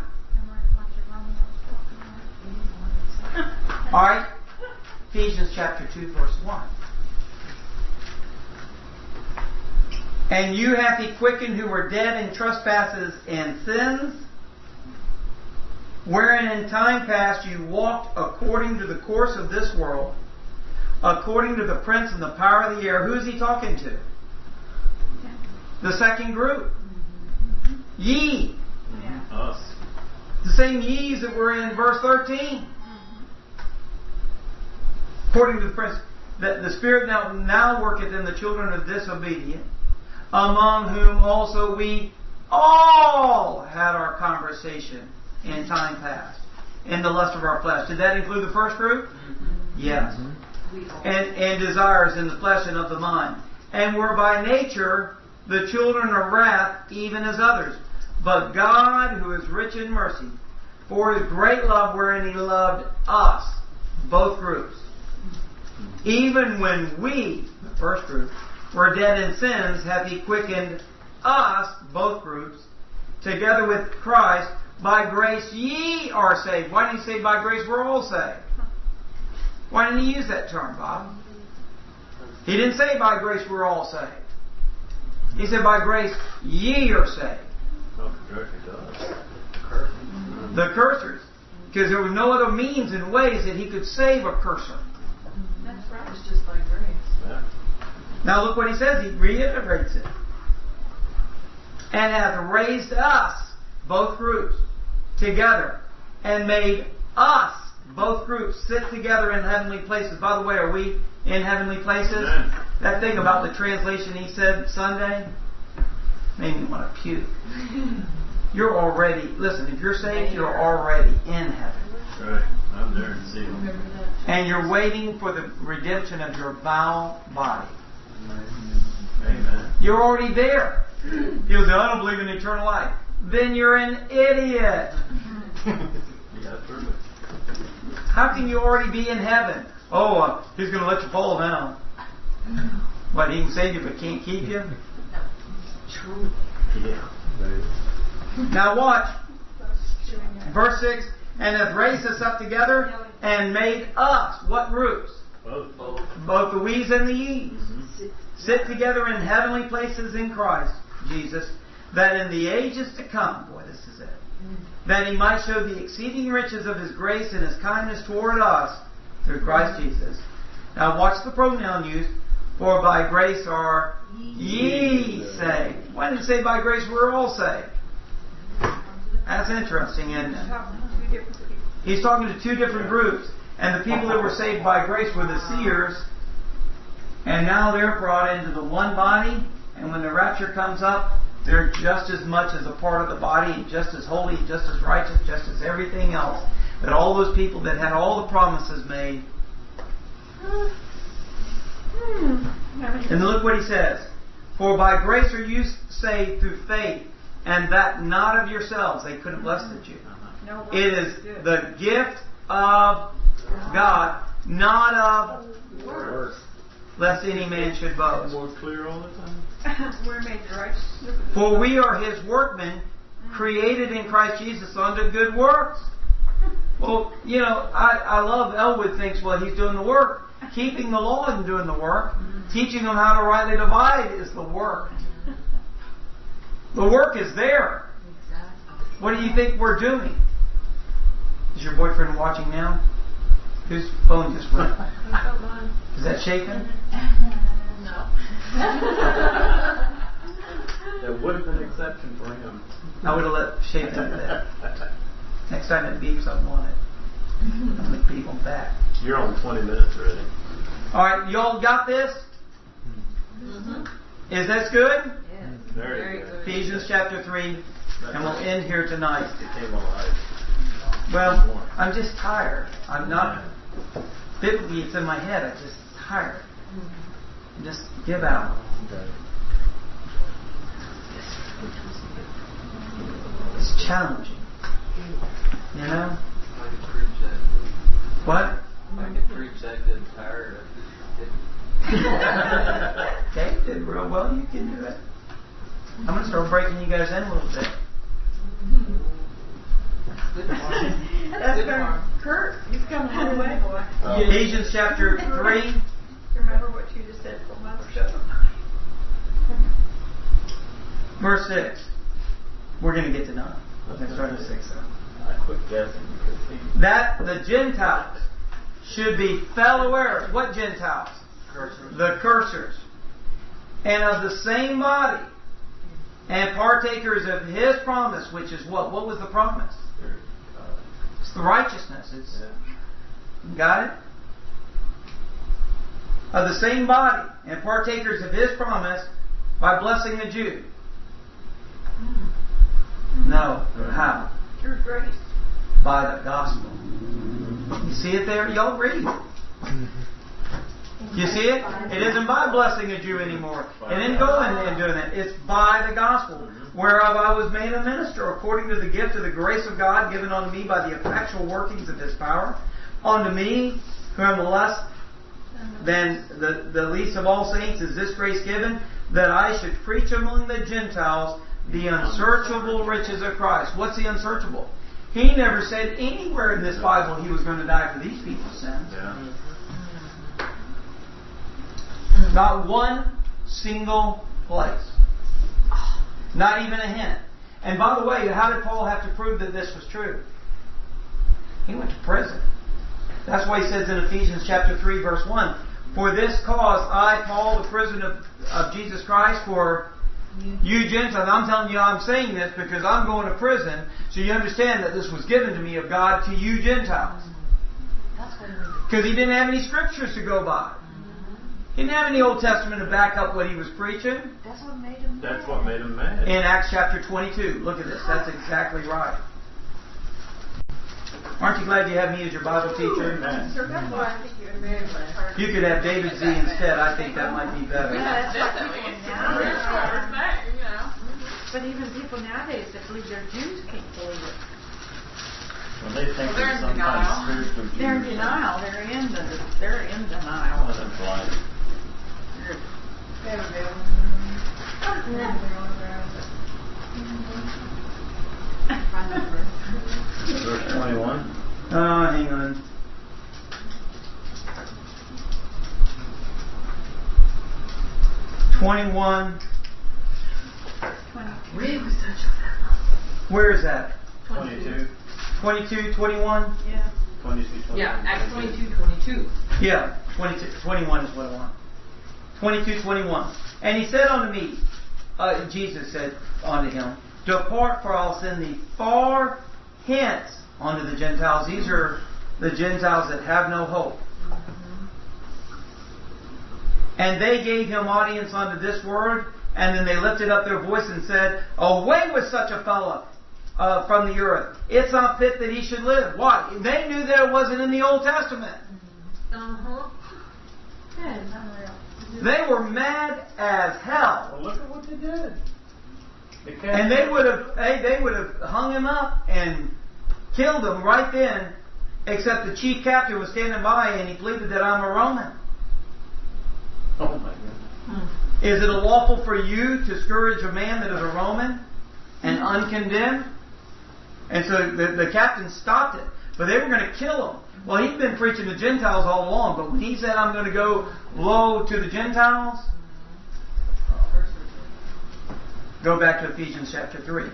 Alright? Ephesians chapter 2, verse 1. And you hath He quickened who were dead in trespasses and sins, wherein in time past you walked according to the course of this world, according to the prince and the power of the air. Who is he talking to? The second group. Ye. Us. The same ye's that were in verse 13. According to the prince. that the Spirit now worketh in the children of disobedience, among whom also we all had our conversation in time past, in the lust of our flesh. Did that include the first group? Yes. And desires in the flesh and of the mind. And were by nature the children of wrath, even as others. But God, who is rich in mercy, for His great love wherein He loved us, both groups, even when we, the first group, were dead in sins, hath He quickened us, both groups, together with Christ. By grace ye are saved. Why didn't He say by grace we're all saved? Why didn't He use that term, Bob? He didn't say by grace we're all saved. He said by grace ye are saved. The cursers. Because there was no other means and ways that He could save a curser. That's right. It's just by grace. Yeah. Now look what He says. He reiterates it. And hath raised us, both groups, together, and made us, both groups, sit together in heavenly places. By the way, are we in heavenly places? Amen. That thing about the translation he said Sunday made me want to puke. You're already, listen, if you're saved, you're already in heaven. Right. I'm there and see them. Remember that. And you're waiting for the redemption of your foul body. Amen. You're already there. You'll say, I don't believe in eternal life. Then you're an idiot. Yeah, perfect. How can you already be in heaven? Oh, He's going to let you fall down. But He can save you but can't keep you? True. Yeah. Now watch. Verse 6, and hath raised us up together and made us, what groups? Both. Both the we's and the ye's. Sit together in heavenly places in Christ Jesus, that in the ages to come, boy, this is it, that He might show the exceeding riches of His grace and His kindness toward us through Christ Jesus. Now watch the pronoun used, for by grace are ye saved. Why didn't it say by grace we're all saved? That's interesting, isn't it? He's talking to two different groups, and the people that were saved by grace were the seers, and now they're brought into the one body, and when the rapture comes up, they're just as much as a part of the body, just as holy, just as righteous, just as everything else. That all those people that had all the promises made. And look what he says. For by grace are you saved through faith, and that not of yourselves. They couldn't bless the Jew. It is the gift of God, not of works, lest any man should boast. More clear all the time. We're made righteous. For we are His workmen, created in Christ Jesus unto good works. Well, you know, I love Elwood thinks, well, he's doing the work. Keeping the law isn't doing the work. Teaching them how to rightly divide is the work. The work is there. What do you think we're doing? Is your boyfriend watching now? Whose phone just went? Is that shaking? No. There would have been an exception for him. I would have let shake into that. Next time it beeps, I want it. I'm going to beep on back. You're on 20 minutes already. Alright, y'all got this? Is that good? Yes. Very good. Ephesians chapter 3, and we'll end here tonight. It came alive. Well, I'm just tired. I'm not, biblically it's in my head, I'm just tired. Just give out. It's challenging. You know? I could preach that. What? I could preach that good and tired. Dave did real well. You can do it. I'm going to start breaking you guys in a little bit. That's from Kurt. He's come a long way, boy. Ephesians chapter 3. Remember what you just said for Mother Show. Verse 6. We're going to get to 9. Let's start at 6. I quit guessing because he... That the Gentiles should be fellow heirs. What Gentiles? Cursors. The cursors. And of the same body. And partakers of His promise, which is what? What was the promise? It's the righteousness. It's, got it? of the same body and partakers of His promise by blessing the Jew. No. How? Through grace. By the gospel. You see it there? Y'all read. You see it? It isn't by blessing a Jew anymore. It isn't going and doing that. It's by the gospel, whereof I was made a minister according to the gift of the grace of God given unto me by the effectual workings of His power. Unto me, who am less than the least of all saints, is this grace given, that I should preach among the Gentiles the unsearchable riches of Christ. What's the unsearchable? He never said anywhere in this Bible He was going to die for these people's sins. Yeah. Not one single place. Not even a hint. And by the way, how did Paul have to prove that this was true? He went to prison. That's why he says in Ephesians chapter 3 verse 1, for this cause I, Paul, the prisoner of Jesus Christ, for you Gentiles. I'm telling you I'm saying this because I'm going to prison, so you understand that this was given to me of God to you Gentiles. Because he didn't have any scriptures to go by. He didn't have any Old Testament to back up what he was preaching. That's what made him mad. That's what made him mad. In Acts chapter 22. Look at this. That's exactly right. Aren't you glad you have me as your Bible teacher? Sir, that's why I think you're very much. You could have David Z instead. I think that might be better. Yeah, that's what people nowadays. You know. But even people nowadays that believe they're Jews can't believe it. When they think They're they're in denial. sometimes spiritual Jews. They're in denial. They're in denial. Oh, that's blind. Verse 21. Hang on. Where is that? 22. 22, 21? Yeah. 22, 21. Yeah, Acts 22:22. Yeah, 22, 21 is what I want. 22, 21. And he said unto me, Jesus said unto him, depart, for I'll send thee far hence unto the Gentiles. These are the Gentiles that have no hope. And they gave him audience unto this word, and then they lifted up their voice and said, away with such a fellow from the earth. It's not fit that he should live. Why? They knew that it wasn't in the Old Testament. They were mad as hell. Well, look at what they did. And they would have hung him up and killed him right then, except the chief captain was standing by and he pleaded that I'm a Roman. Oh my goodness. Is it lawful for you to scourge a man that is a Roman and uncondemned? And so the captain stopped it. But they were going to kill him. Well, he'd been preaching to Gentiles all along, but when he said, I'm going to go low to the Gentiles, go back to Ephesians chapter 3.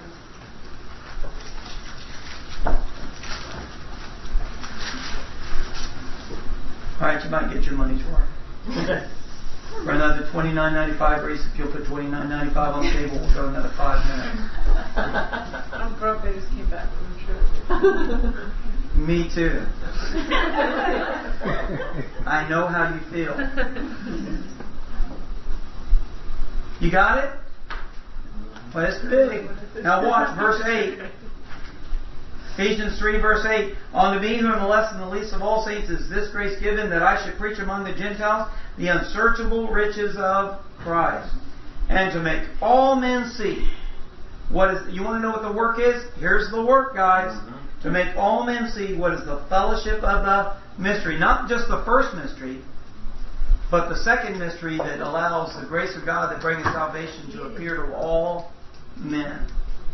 Alright, you might get your money's worth. For another $29.95, Reese, if you'll put $29.95 on the table, we'll go another 5 minutes. I'm broke. I just came back from the trip. Me too. I know how you feel. You got it? Well, it's big. Now watch verse 8. Ephesians 3 verse 8. Unto me who am less than the least of all saints is this grace given, that I should preach among the Gentiles the unsearchable riches of Christ, and to make all men see what is. You want to know what the work is? Here's the work, guys. To make all men see what is the fellowship of the mystery. Not just the first mystery, but the second mystery that allows the grace of God that brings salvation to appear to all men.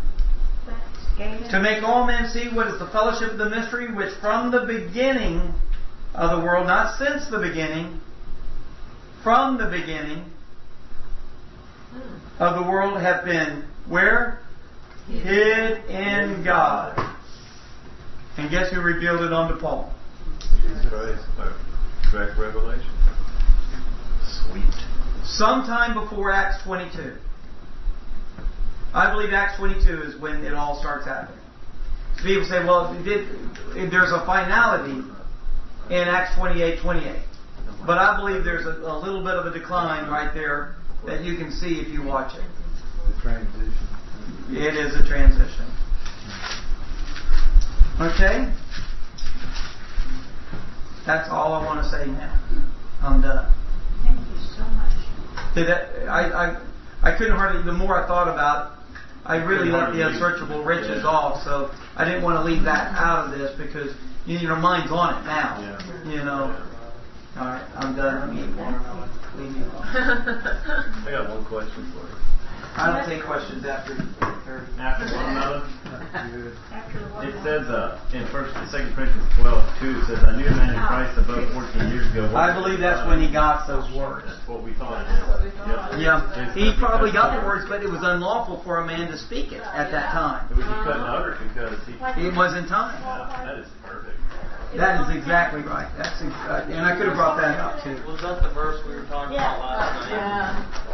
To make all men see what is the fellowship of the mystery, which from the beginning of the world, not since the beginning, from the beginning of the world hath been, where? Hid in God. And guess who revealed it unto Paul? Jesus Christ, direct revelation. Sweet. Sometime before Acts 22. I believe Acts 22 is when it all starts happening. So people say, well, there's a finality in Acts 28:28. But I believe there's a little bit of a decline right there that you can see if you watch it. The transition. It is a transition. Okay? That's all I want to say now. I'm done. Thank you so much. I couldn't hardly, the more I thought about it, I really left the unsearchable riches off, so I didn't want to leave that out of this because, mine's on it now. Yeah. Alright, I'm done. Let me eat one. Leave me alone. I got one question for you. I don't take questions after 30. After one another. Good. It says in 2 Corinthians 12:2, it says, I knew a man in Christ above 14 years ago. I believe that's when he got those words. That's what we thought. Yeah, he probably got the words, but it was unlawful for a man to speak it at that time. He couldn't utter it because It wasn't time. that is perfect. That is exactly right. And I could have brought that up too. Was that the verse we were talking about last night? Yeah.